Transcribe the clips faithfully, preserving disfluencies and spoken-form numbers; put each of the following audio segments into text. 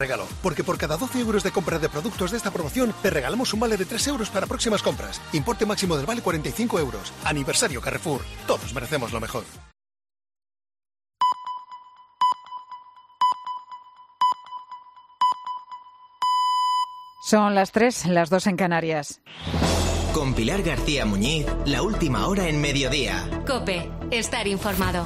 Regalo, porque por cada doce euros de compra de productos de esta promoción te regalamos un vale de tres euros para próximas compras. Importe máximo del vale cuarenta y cinco euros. Aniversario Carrefour. Todos merecemos lo mejor. Son las tres, las dos en Canarias. Con Pilar García Muñiz, la última hora en mediodía. COPE, estar informado.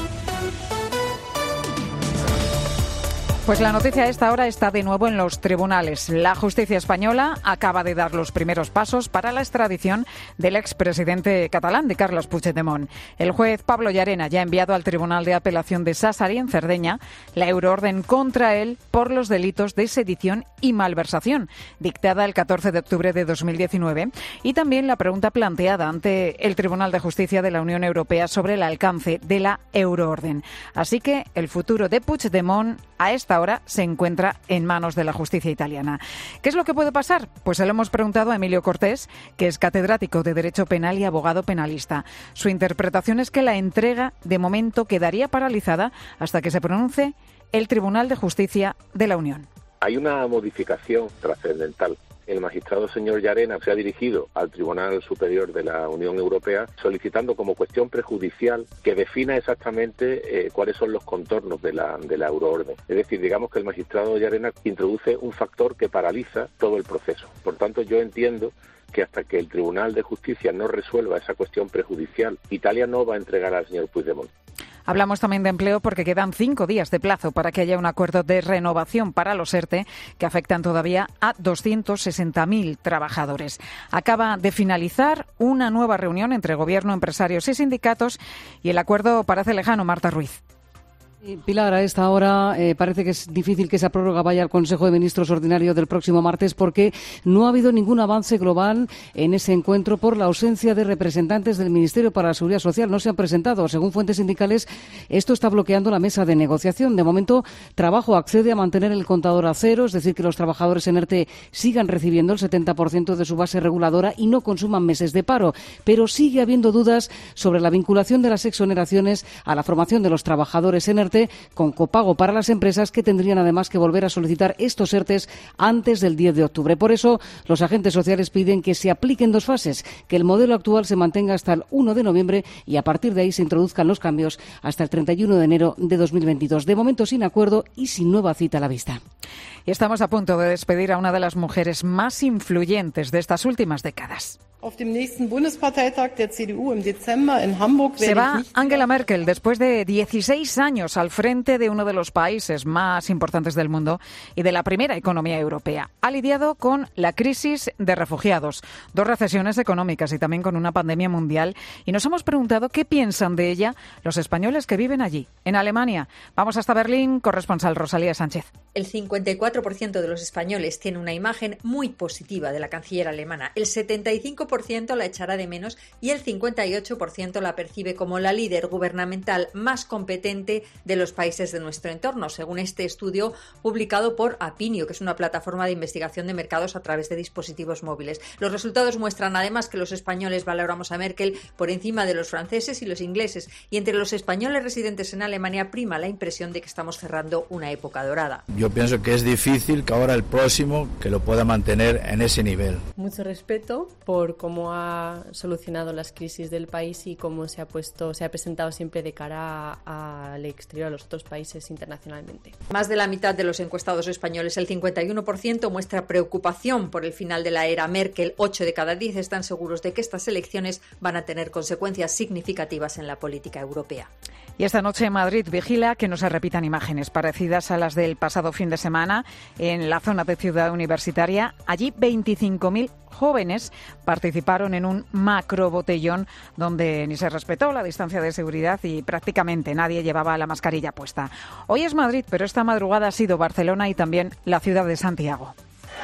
Pues la noticia a esta hora está de nuevo en los tribunales. La justicia española acaba de dar los primeros pasos para la extradición del expresidente catalán, de Carles Puigdemont. El juez Pablo Llarena ya ha enviado al Tribunal de Apelación de Sassari, en Cerdeña, la euroorden contra él por los delitos de sedición y malversación, dictada el catorce de octubre de dos mil diecinueve, y también la pregunta planteada ante el Tribunal de Justicia de la Unión Europea sobre el alcance de la euroorden. Así que el futuro de Puigdemont a esta hora se encuentra en manos de la justicia italiana. ¿Qué es lo que puede pasar? Pues se lo hemos preguntado a Emilio Cortés, que es catedrático de Derecho Penal y abogado penalista. Su interpretación es que la entrega de momento quedaría paralizada hasta que se pronuncie el Tribunal de Justicia de la Unión. Hay una modificación trascendental. El magistrado señor Llarena se ha dirigido al Tribunal Superior de la Unión Europea solicitando como cuestión prejudicial que defina exactamente eh, cuáles son los contornos de la, de la euroorden. Es decir, digamos que el magistrado Llarena introduce un factor que paraliza todo el proceso. Por tanto, yo entiendo que hasta que el Tribunal de Justicia no resuelva esa cuestión prejudicial, Italia no va a entregar al señor Puigdemont. Hablamos también de empleo porque quedan cinco días de plazo para que haya un acuerdo de renovación para los ERTE que afectan todavía a doscientos sesenta mil trabajadores. Acaba de finalizar una nueva reunión entre Gobierno, empresarios y sindicatos y el acuerdo parece lejano. Marta Ruiz. Pilar, a esta hora eh, parece que es difícil que esa prórroga vaya al Consejo de Ministros ordinario del próximo martes porque no ha habido ningún avance global en ese encuentro por la ausencia de representantes del Ministerio para la Seguridad Social. No se han presentado. Según fuentes sindicales, esto está bloqueando la mesa de negociación. De momento, Trabajo accede a mantener el contador a cero, es decir, que los trabajadores en ERTE sigan recibiendo el setenta por ciento de su base reguladora y no consuman meses de paro. Pero sigue habiendo dudas sobre la vinculación de las exoneraciones a la formación de los trabajadores en ERTE con copago para las empresas que tendrían además que volver a solicitar estos ERTEs antes del diez de octubre. Por eso, los agentes sociales piden que se apliquen dos fases, que el modelo actual se mantenga hasta el uno de noviembre y a partir de ahí se introduzcan los cambios hasta el treinta y uno de enero de dos mil veintidós. De momento sin acuerdo y sin nueva cita a la vista. Y estamos a punto de despedir a una de las mujeres más influyentes de estas últimas décadas. Se va Angela Merkel después de dieciséis años al frente de uno de los países más importantes del mundo y de la primera economía europea. Ha lidiado con la crisis de refugiados, dos recesiones económicas y también con una pandemia mundial. Y nos hemos preguntado qué piensan de ella los españoles que viven allí, en Alemania. Vamos hasta Berlín, corresponsal Rosalía Sánchez. El cincuenta y cuatro por ciento de los españoles tiene una imagen muy positiva de la canciller alemana. El setenta y cinco por ciento la echará de menos y el cincuenta y ocho por ciento la percibe como la líder gubernamental más competente de los países de nuestro entorno, según este estudio publicado por Apinio, que es una plataforma de investigación de mercados a través de dispositivos móviles. Los resultados muestran además que los españoles valoramos a Merkel por encima de los franceses y los ingleses, y entre los españoles residentes en Alemania prima la impresión de que estamos cerrando una época dorada. Yo pienso que es difícil que ahora el próximo que lo pueda mantener en ese nivel. Mucho respeto por cómo ha solucionado las crisis del país y cómo se ha puesto, se ha presentado siempre de cara al exterior, a los otros países internacionalmente. Más de la mitad de los encuestados españoles, el cincuenta y uno por ciento, muestra preocupación por el final de la era Merkel. ocho de cada diez están seguros de que estas elecciones van a tener consecuencias significativas en la política europea. Y esta noche Madrid vigila que no se repitan imágenes parecidas a las del pasado fin de semana en la zona de Ciudad Universitaria. Allí veinticinco mil jóvenes participaron en un macro botellón donde ni se respetó la distancia de seguridad y prácticamente nadie llevaba la mascarilla puesta. Hoy es Madrid, pero esta madrugada ha sido Barcelona y también la ciudad de Santiago.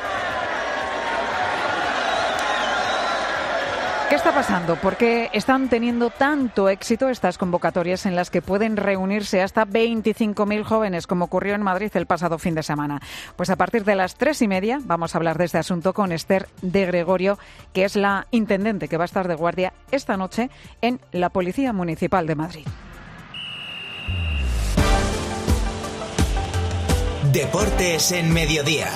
¿Qué está pasando? ¿Por qué están teniendo tanto éxito estas convocatorias en las que pueden reunirse hasta veinticinco mil jóvenes, como ocurrió en Madrid el pasado fin de semana? Pues a partir de las tres y media vamos a hablar de este asunto con Esther de Gregorio, que es la intendente que va a estar de guardia esta noche en la Policía Municipal de Madrid. Deportes en Mediodía.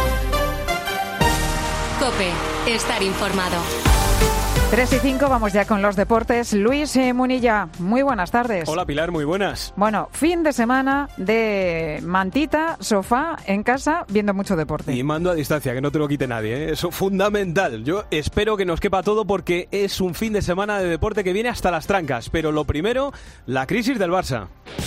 COPE, estar informado. tres y cinco, vamos ya con los deportes. Luis eh, Munilla, muy buenas tardes. Hola Pilar, muy buenas. Bueno, fin de semana de mantita, sofá, en casa, viendo mucho deporte. Y mando a distancia, que no te lo quite nadie, ¿eh? Eso es fundamental. Yo espero que nos quepa todo porque es un fin de semana de deporte que viene hasta las trancas. Pero lo primero, la crisis del Barça.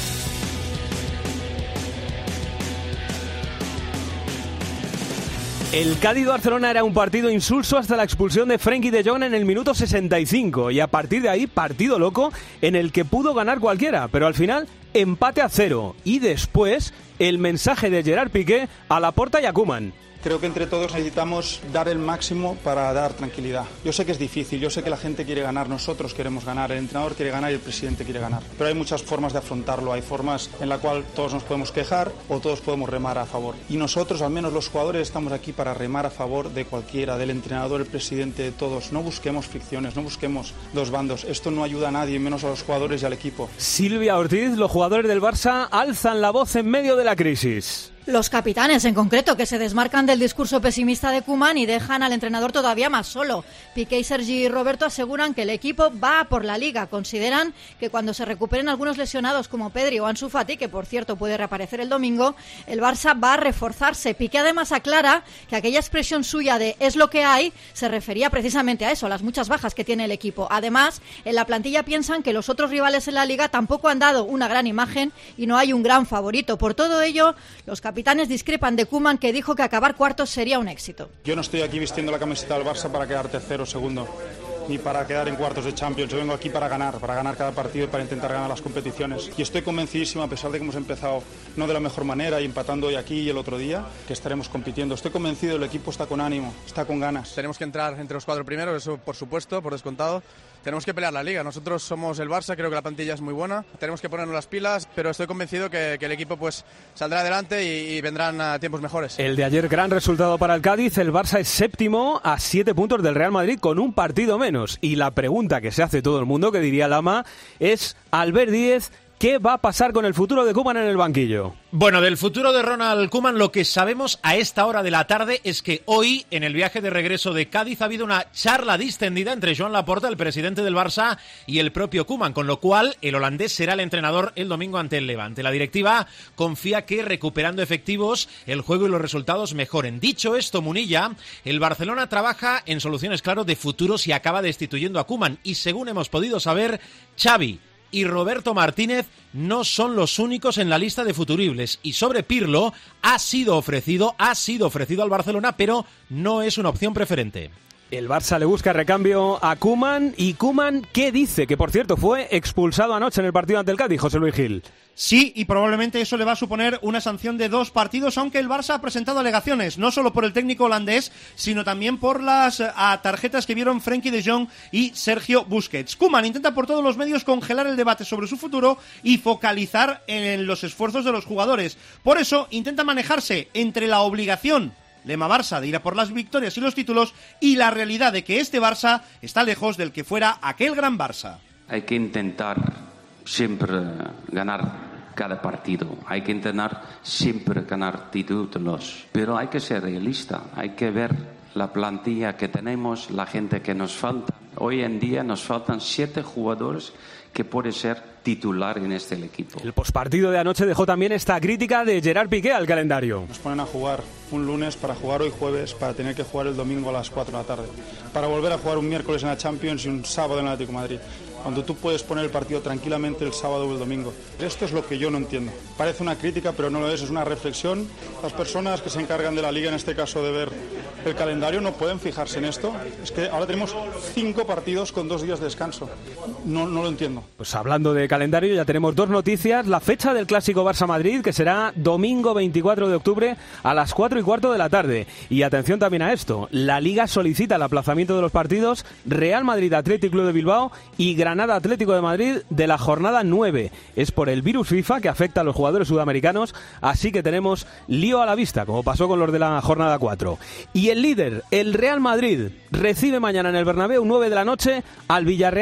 El Cádiz-Barcelona era un partido insulso hasta la expulsión de Frenkie de Jong en el minuto sesenta y cinco y a partir de ahí partido loco en el que pudo ganar cualquiera, pero al final empate a cero y después el mensaje de Gerard Piqué a Laporta y a Koeman. Creo que entre todos necesitamos dar el máximo para dar tranquilidad. Yo sé que es difícil, yo sé que la gente quiere ganar, nosotros queremos ganar, el entrenador quiere ganar y el presidente quiere ganar. Pero hay muchas formas de afrontarlo, hay formas en las cuales todos nos podemos quejar o todos podemos remar a favor. Y nosotros, al menos los jugadores, estamos aquí para remar a favor de cualquiera, del entrenador, el presidente, de todos. No busquemos ficciones, no busquemos dos bandos. Esto no ayuda a nadie, menos a los jugadores y al equipo. Silvia Ortiz, los jugadores del Barça alzan la voz en medio de la crisis. Los capitanes, en concreto, que se desmarcan del discurso pesimista de Koeman y dejan al entrenador todavía más solo. Piqué y Sergi Roberto aseguran que el equipo va por la Liga. Consideran que cuando se recuperen algunos lesionados como Pedri o Ansu Fati, que por cierto puede reaparecer el domingo, el Barça va a reforzarse. Piqué además aclara que aquella expresión suya de "es lo que hay" se refería precisamente a eso, a las muchas bajas que tiene el equipo. Además, en la plantilla piensan que los otros rivales en la Liga tampoco han dado una gran imagen y no hay un gran favorito. Por todo ello, los capitanes discrepan de Koeman, que dijo que acabar cuartos sería un éxito. Yo no estoy aquí vistiendo la camiseta del Barça para quedar tercero o segundo, ni para quedar en cuartos de Champions. Yo vengo aquí para ganar, para ganar cada partido y para intentar ganar las competiciones. Y estoy convencidísimo, a pesar de que hemos empezado no de la mejor manera y empatando hoy aquí y el otro día, que estaremos compitiendo. Estoy convencido, el equipo está con ánimo, está con ganas. Tenemos que entrar entre los cuatro primeros, eso por supuesto, por descontado. Tenemos que pelear la Liga. Nosotros somos el Barça, creo que la plantilla es muy buena. Tenemos que ponernos las pilas, pero estoy convencido que, que el equipo pues saldrá adelante y, y vendrán a tiempos mejores. El de ayer, gran resultado para el Cádiz. El Barça es séptimo a siete puntos del Real Madrid con un partido menos. Y la pregunta que se hace todo el mundo, que diría Lama, es Albert Díez, ¿qué va a pasar con el futuro de Koeman en el banquillo? Bueno, del futuro de Ronald Koeman lo que sabemos a esta hora de la tarde es que hoy, en el viaje de regreso de Cádiz, ha habido una charla distendida entre Joan Laporta, el presidente del Barça, y el propio Koeman, con lo cual el holandés será el entrenador el domingo ante el Levante. La directiva confía que recuperando efectivos, el juego y los resultados mejoren. Dicho esto, Munilla, el Barcelona trabaja en soluciones, claro, de futuro si acaba destituyendo a Koeman. Y según hemos podido saber, Xavi y Roberto Martínez no son los únicos en la lista de futuribles. Y sobre Pirlo, ha sido ofrecido, ha sido ofrecido al Barcelona, pero no es una opción preferente. El Barça le busca recambio a Koeman. ¿Y Koeman qué dice? Que, por cierto, fue expulsado anoche en el partido ante el Cádiz, José Luis Gil. Sí, y probablemente eso le va a suponer una sanción de dos partidos, aunque el Barça ha presentado alegaciones, no solo por el técnico holandés, sino también por las a, tarjetas que vieron Frenkie de Jong y Sergio Busquets. Koeman intenta por todos los medios congelar el debate sobre su futuro y focalizar en los esfuerzos de los jugadores. Por eso intenta manejarse entre la obligación, lema Barça, de ir a por las victorias y los títulos, y la realidad de que este Barça está lejos del que fuera aquel gran Barça. Hay que intentar siempre ganar cada partido, hay que intentar siempre ganar títulos, pero hay que ser realista, hay que ver la plantilla que tenemos, la gente que nos falta. Hoy en día nos faltan siete jugadores que pueden ser titular en este equipo. El pospartido de anoche dejó también esta crítica de Gerard Piqué al calendario. Nos ponen a jugar un lunes para jugar hoy jueves, para tener que jugar el domingo a las cuatro de la tarde, para volver a jugar un miércoles en la Champions y un sábado en el Atlético de Madrid, cuando tú puedes poner el partido tranquilamente el sábado o el domingo. Esto es lo que yo no entiendo. Parece una crítica, pero no lo es, es una reflexión. Las personas que se encargan de la Liga, en este caso de ver el calendario, no pueden fijarse en esto. Es que ahora tenemos cinco partidos con dos días de descanso. No, no lo entiendo. Pues hablando de calendario, ya tenemos dos noticias. La fecha del Clásico Barça-Madrid, que será domingo veinticuatro de octubre a las cuatro y cuarto de la tarde. Y atención también a esto, la Liga solicita el aplazamiento de los partidos Real Madrid-Athletic Club de Bilbao y Granada Atlético de Madrid de la jornada nueve. Es por el virus FIFA que afecta a los jugadores sudamericanos, así que tenemos lío a la vista, como pasó con los de la jornada cuatro. Y el líder, el Real Madrid, recibe mañana en el Bernabéu nueve de la noche al Villarreal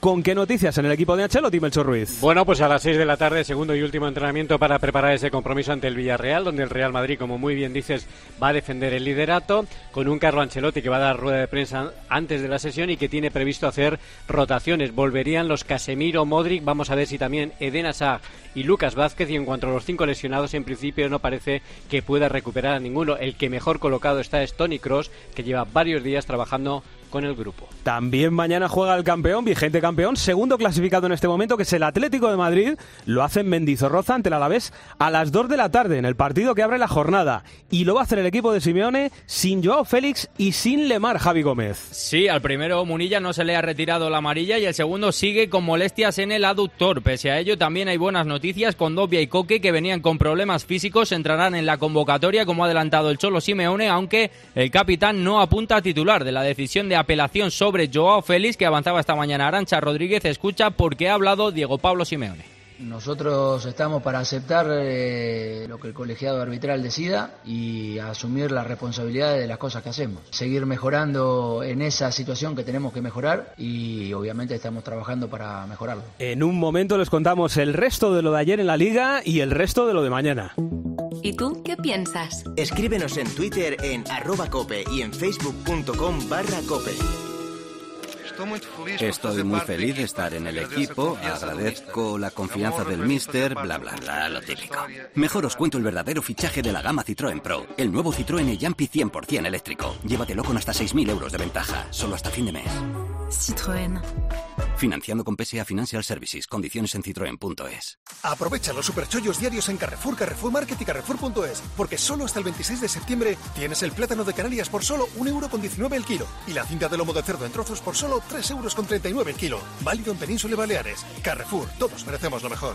¿Con qué noticias en el equipo de Ancelotti, Melchor Ruiz? Bueno, pues a las seis de la tarde, segundo y último entrenamiento para preparar ese compromiso ante el Villarreal, donde el Real Madrid, como muy bien dices, va a defender el liderato, con un Carlo Ancelotti que va a dar rueda de prensa antes de la sesión y que tiene previsto hacer rotaciones. Volverían los Casemiro, Modric, vamos a ver si también Eden Hazard y Lucas Vázquez, y en cuanto a los cinco lesionados, en principio no parece que pueda recuperar a ninguno. El que mejor colocado está es Toni Kroos, que lleva varios días trabajando con el grupo. También mañana juega el campeón, vigente campeón, segundo clasificado en este momento, que es el Atlético de Madrid. Lo hace en Mendizorroza ante el Alavés a las dos de la tarde, en el partido que abre la jornada. Y lo va a hacer el equipo de Simeone sin Joao Félix y sin Lemar, Javi Gómez. Sí, al primero Munilla no se le ha retirado la amarilla y el segundo sigue con molestias en el aductor. Pese a ello, también hay buenas noticias. Condovia y Coque, que venían con problemas físicos, entrarán en la convocatoria, como ha adelantado el Cholo Simeone, aunque el capitán no apunta a titular. De la decisión de apelación sobre Joao Félix, que avanzaba esta mañana Arantxa Rodríguez, escucha porque ha hablado Diego Pablo Simeone. Nosotros estamos para aceptar eh, lo que el colegiado arbitral decida y asumir las responsabilidades de las cosas que hacemos. Seguir mejorando en esa situación que tenemos que mejorar y obviamente estamos trabajando para mejorarlo. En un momento les contamos el resto de lo de ayer en la Liga y el resto de lo de mañana. ¿Y tú qué piensas? Escríbenos en Twitter en arroba cope y en facebook.com barra cope. Estoy muy feliz de estar en el equipo, agradezco la confianza del míster, bla bla bla, lo típico. Mejor os cuento el verdadero fichaje de la gama Citroën Pro, el nuevo Citroën e-Jumpy cien por ciento eléctrico. Llévatelo con hasta seis mil euros de ventaja, solo hasta fin de mes. Citroën. Financiando con P S A Financial Services, condiciones en citroen punto es. Aprovecha los superchollos diarios en Carrefour, Carrefour Market y Carrefour punto es, porque solo hasta el veintiséis de septiembre tienes el plátano de Canarias por solo un euro con diecinueve el kilo y la cinta de lomo de cerdo en trozos por solo tres euros con treinta y nueve el kilo. Válido en Península y Baleares. Carrefour, todos merecemos lo mejor.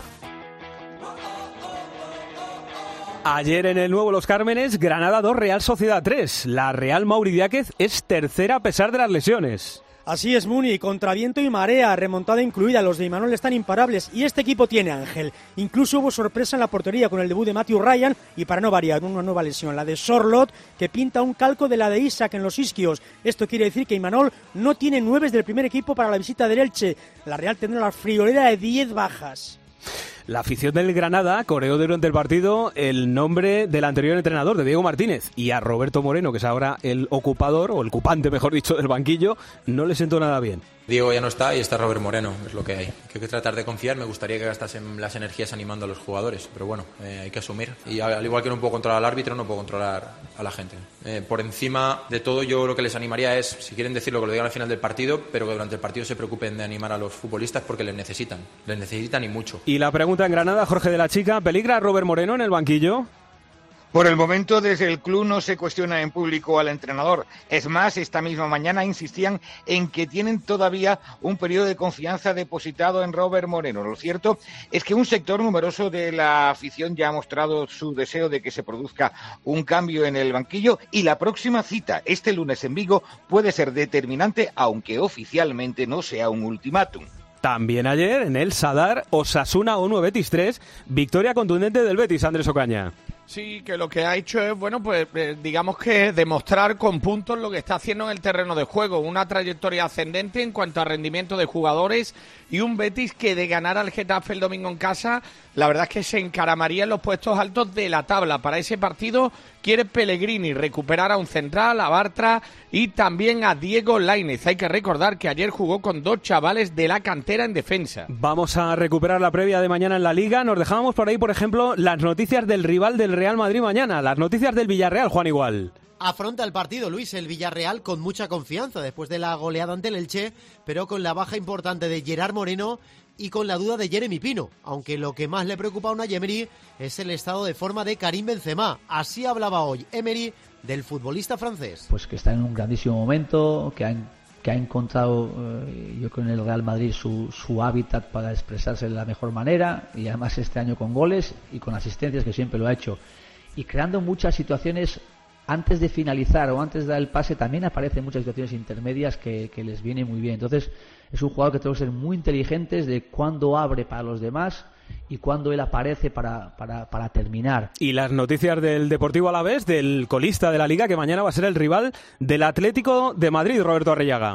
Ayer en el nuevo Los Cármenes, Granada dos, Real Sociedad tres. La Real Mauri Diáquez es tercera a pesar de las lesiones. Así es, Muni, contra viento y marea, remontada incluida, los de Imanol están imparables y este equipo tiene ángel. Incluso hubo sorpresa en la portería con el debut de Matthew Ryan y, para no variar, una nueva lesión, la de Sorloth, que pinta un calco de la de Isaac en los isquios. Esto quiere decir que Imanol no tiene nueves del primer equipo para la visita del Elche. La Real tendrá la friolera de diez bajas. La afición del Granada coreó durante el partido el nombre del anterior entrenador, de Diego Martínez, y a Roberto Moreno, que es ahora el ocupador, o el ocupante, mejor dicho, del banquillo, no le sentó nada bien. Diego ya no está y está Robert Moreno, es lo que hay. Hay que tratar de confiar, me gustaría que gastasen las energías animando a los jugadores, pero bueno, eh, hay que asumir. Y al igual que no puedo controlar al árbitro, no puedo controlar a la gente. Eh, por encima de todo, yo lo que les animaría es, si quieren decirlo, que lo digan al final del partido, pero que durante el partido se preocupen de animar a los futbolistas porque les necesitan, les necesitan y mucho. Y la pregunta en Granada, Jorge de la Chica, ¿peligra Robert Moreno en el banquillo? Por el momento, desde el club no se cuestiona en público al entrenador. Es más, esta misma mañana insistían en que tienen todavía un periodo de confianza depositado en Robert Moreno. Lo cierto es que un sector numeroso de la afición ya ha mostrado su deseo de que se produzca un cambio en el banquillo y la próxima cita, este lunes en Vigo, puede ser determinante, aunque oficialmente no sea un ultimátum. También ayer, en el Sadar, Osasuna uno, Betis tres, victoria contundente del Betis, Andrés Ocaña. Sí, que lo que ha hecho es, bueno, pues eh, digamos que demostrar con puntos lo que está haciendo en el terreno de juego. Una trayectoria ascendente en cuanto a rendimiento de jugadores y un Betis que de ganar al Getafe el domingo en casa, la verdad es que se encaramaría en los puestos altos de la tabla. Para ese partido quiere Pellegrini recuperar a un central, a Bartra y también a Diego Lainez. Hay que recordar que ayer jugó con dos chavales de la cantera en defensa. Vamos a recuperar la previa de mañana en la Liga. Nos dejábamos por ahí, por ejemplo, las noticias del rival del Real Madrid mañana, las noticias del Villarreal, Juan Igual. Afronta el partido, Luis, el Villarreal con mucha confianza después de la goleada ante el Elche, pero con la baja importante de Gerard Moreno y con la duda de Jeremy Pino, aunque lo que más le preocupa a Unai Emery es el estado de forma de Karim Benzema. Así hablaba hoy Emery del futbolista francés. Pues que está en un grandísimo momento, que ha, que ha encontrado, eh, yo creo, en el Real Madrid su, su hábitat para expresarse de la mejor manera, y además este año con goles y con asistencias, que siempre lo ha hecho, y creando muchas situaciones. Antes de finalizar o antes de dar el pase también aparecen muchas situaciones intermedias que, que les viene muy bien. Entonces es un jugador que tenemos que ser muy inteligentes de cuándo abre para los demás y cuándo él aparece para, para, para terminar. Y las noticias del Deportivo Alavés, del colista de la Liga, que mañana va a ser el rival del Atlético de Madrid, Roberto Arrillaga.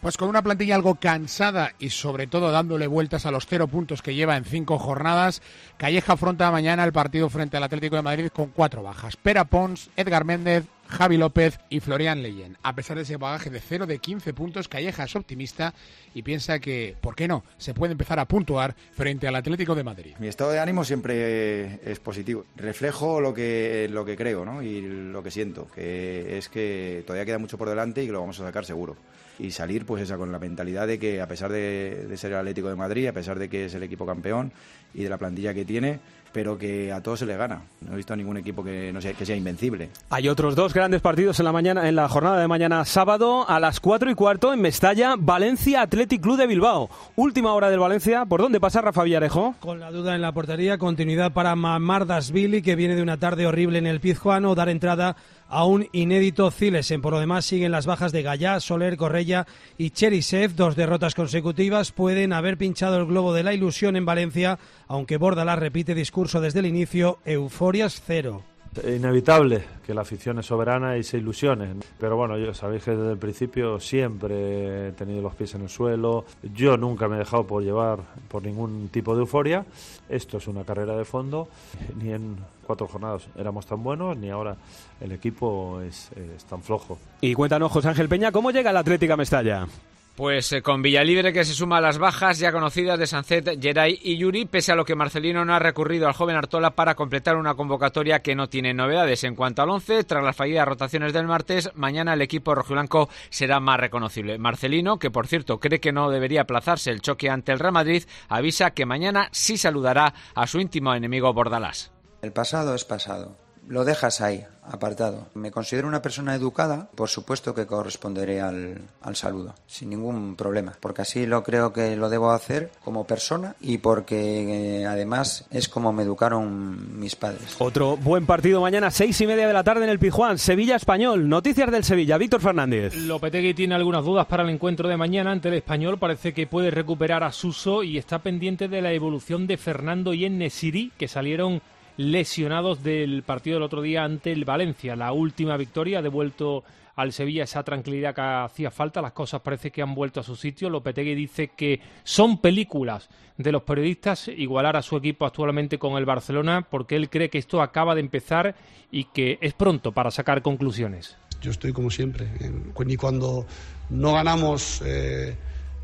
Pues con una plantilla algo cansada y sobre todo dándole vueltas a los cero puntos que lleva en cinco jornadas, Calleja afronta mañana el partido frente al Atlético de Madrid con cuatro bajas: Pere Pons, Edgar Méndez, Javi López y Florian Leyen. A pesar de ese bagaje de cero de quince puntos, Calleja es optimista y piensa que, ¿por qué no?, se puede empezar a puntuar frente al Atlético de Madrid. Mi estado de ánimo siempre es positivo. Reflejo lo que, lo que creo, ¿no?, y lo que siento, que es que todavía queda mucho por delante y que lo vamos a sacar seguro. Y salir pues esa con la mentalidad de que a pesar de, de ser el Atlético de Madrid, a pesar de que es el equipo campeón y de la plantilla que tiene, pero que a todos se le gana. No he visto a ningún equipo que no sea, que sea invencible. Hay otros dos grandes partidos en la mañana, en la jornada de mañana sábado a las cuatro y cuarto en Mestalla, Valencia Athletic Club de Bilbao. Última hora del Valencia. ¿Por dónde pasa Rafa Villarejo? Con la duda en la portería, continuidad para Mamardashvili, que viene de una tarde horrible en el Pizjuán, dar entrada a un inédito Zilesen. Por lo demás, siguen las bajas de Gallá, Soler, Correia y Cherisev. Dos derrotas consecutivas pueden haber pinchado el globo de la ilusión en Valencia, aunque Bordalás repite discurso desde el inicio: euforias cero. Inevitable que la afición es soberana y se ilusione, pero bueno, yo sabéis que desde el principio siempre he tenido los pies en el suelo. Yo nunca me he dejado por llevar por ningún tipo de euforia. Esto es una carrera de fondo. Ni en cuatro jornadas éramos tan buenos, ni ahora el equipo es, es tan flojo. Y cuéntanos, José Ángel Peña, ¿cómo llega el Atlético a Mestalla? Pues eh, con Villalibre, que se suma a las bajas ya conocidas de Sancet, Geray y Yuri, pese a lo que Marcelino no ha recurrido al joven Artola para completar una convocatoria que no tiene novedades. En cuanto al once, tras las fallidas rotaciones del martes, mañana el equipo rojiblanco será más reconocible. Marcelino, que por cierto cree que no debería aplazarse el choque ante el Real Madrid, avisa que mañana sí saludará a su íntimo enemigo Bordalás. El pasado es pasado. Lo dejas ahí, apartado. Me considero una persona educada, por supuesto que corresponderé al, al saludo, sin ningún problema, porque así lo creo que lo debo hacer como persona y porque eh, además es como me educaron mis padres. Otro buen partido mañana, seis y media de la tarde en el Pizjuán, Sevilla-Español. Noticias del Sevilla, Víctor Fernández. Lopetegui tiene algunas dudas para el encuentro de mañana ante el Español. Parece que puede recuperar a Suso y está pendiente de la evolución de Fernando y En-Nesyri, que salieron lesionados del partido del otro día ante el Valencia. La última victoria ha devuelto al Sevilla esa tranquilidad que hacía falta. Las cosas parece que han vuelto a su sitio. Lopetegui dice que son películas de los periodistas igualar a su equipo actualmente con el Barcelona, porque él cree que esto acaba de empezar y que es pronto para sacar conclusiones. Yo estoy como siempre, ni cuando no ganamos eh,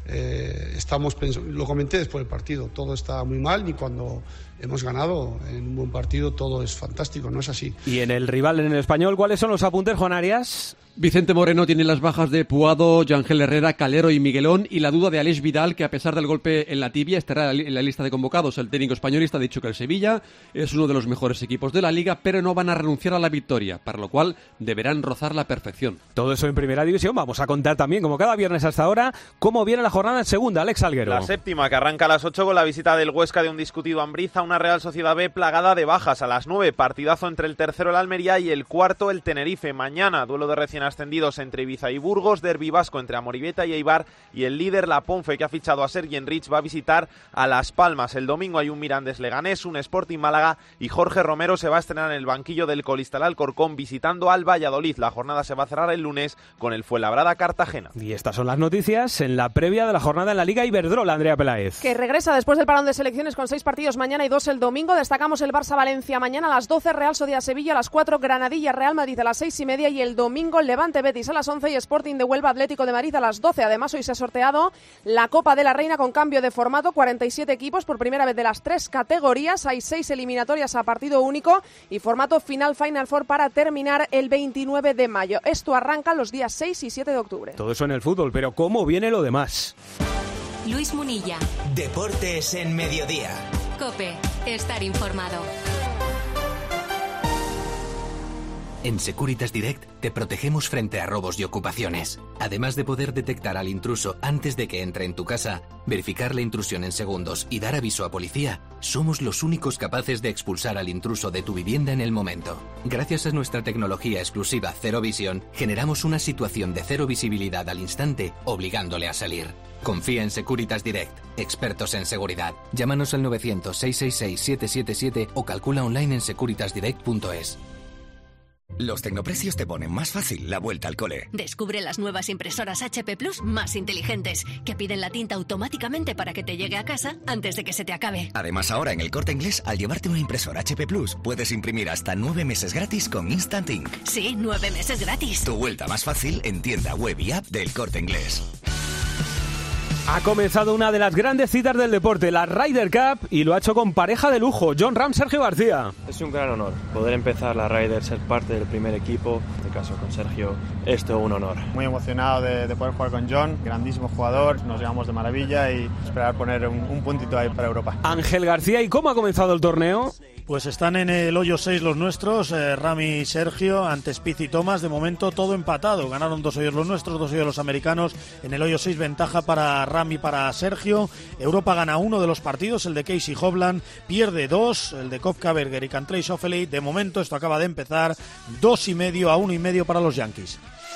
eh, estamos pensando, lo comenté después del partido, todo está muy mal, ni cuando hemos ganado en un buen partido todo es fantástico, no es así. Y en el rival, en el Español, ¿cuáles son los apuntes, Juan Arias? Vicente Moreno tiene las bajas de Puado, Yangel Herrera, Calero y Miguelón, y la duda de Aleix Vidal, que a pesar del golpe en la tibia estará en la lista de convocados. El técnico españolista ha dicho que el Sevilla es uno de los mejores equipos de la Liga, pero no van a renunciar a la victoria, para lo cual deberán rozar la perfección. Todo eso en Primera División. Vamos a contar también, como cada viernes hasta ahora, cómo viene la jornada en Segunda. Alex Alguero. La séptima, que arranca a las ocho con la visita del Huesca de un discutido Ambriza, una Real Sociedad B plagada de bajas. A las nueve, partidazo entre el tercero, el Almería, y el cuarto, el Tenerife. Mañana, duelo de recién ascendidos entre Ibiza y Burgos, derbi vasco entre Amorebieta y Eibar, y el líder, la Ponfe, que ha fichado a Sergi Enrich, va a visitar a Las Palmas. El domingo hay un Mirandés Leganés, un Sporting Málaga, y Jorge Romero se va a estrenar en el banquillo del Colistal Alcorcón visitando al Valladolid. La jornada se va a cerrar el lunes con el Fuenlabrada Cartagena. Y estas son las noticias en la previa de la jornada en la Liga Iberdrola. Andrea Peláez, que regresa después del parón de selecciones con seis partidos mañana y dos el domingo. Destacamos el Barça-Valencia mañana a las doce, Real Sociedad-Sevilla a las cuatro, Granadilla-Real Madrid a las seis y media, y el domingo Levante-Betis a las once y Sporting de Huelva Atlético de Madrid a las doce. Además, hoy se ha sorteado la Copa de la Reina con cambio de formato, cuarenta y siete equipos por primera vez de las tres categorías. Hay seis eliminatorias a partido único y formato final Final Four para terminar el veintinueve de mayo. Esto arranca los días seis y siete de octubre. Todo eso en el fútbol, pero ¿cómo viene lo demás? Luis Munilla. Deportes en Mediodía. COPE. Estar informado. En Securitas Direct te protegemos frente a robos y ocupaciones. Además de poder detectar al intruso antes de que entre en tu casa, verificar la intrusión en segundos y dar aviso a policía, somos los únicos capaces de expulsar al intruso de tu vivienda en el momento. Gracias a nuestra tecnología exclusiva Cero Visión, generamos una situación de cero visibilidad al instante, obligándole a salir. Confía en Securitas Direct, expertos en seguridad. Llámanos al novecientos, seiscientos sesenta y seis, siete siete siete o calcula online en securitas direct punto es. Los tecnoprecios te ponen más fácil la vuelta al cole. Descubre las nuevas impresoras H P Plus más inteligentes, que piden la tinta automáticamente para que te llegue a casa antes de que se te acabe. Además, ahora en El Corte Inglés, al llevarte una impresora H P Plus, puedes imprimir hasta nueve meses gratis con Instant Ink. Sí, nueve meses gratis. Tu vuelta más fácil en tienda web y app del Corte Inglés. Ha comenzado una de las grandes citas del deporte, la Ryder Cup, y lo ha hecho con pareja de lujo, Jon Rahm, Sergio García. Es un gran honor poder empezar la Ryder, ser parte del primer equipo, en este caso con Sergio, esto es un honor. Muy emocionado de, de poder jugar con Jon, grandísimo jugador, nos llevamos de maravilla y esperar poner un, un puntito ahí para Europa. Ángel García, ¿y cómo ha comenzado el torneo? Pues están en el hoyo seis los nuestros, eh, Rami y Sergio, ante Spieth y Thomas. De momento todo empatado. Ganaron dos hoyos los nuestros, dos hoyos los americanos. En el hoyo seis ventaja para Rami y para Sergio. Europa gana uno de los partidos, el de Casey Hovland. Pierde dos, el de Koepka, Berger y Cantlay Schauffele. De momento esto acaba de empezar. Dos y medio a uno y medio para los Yankees.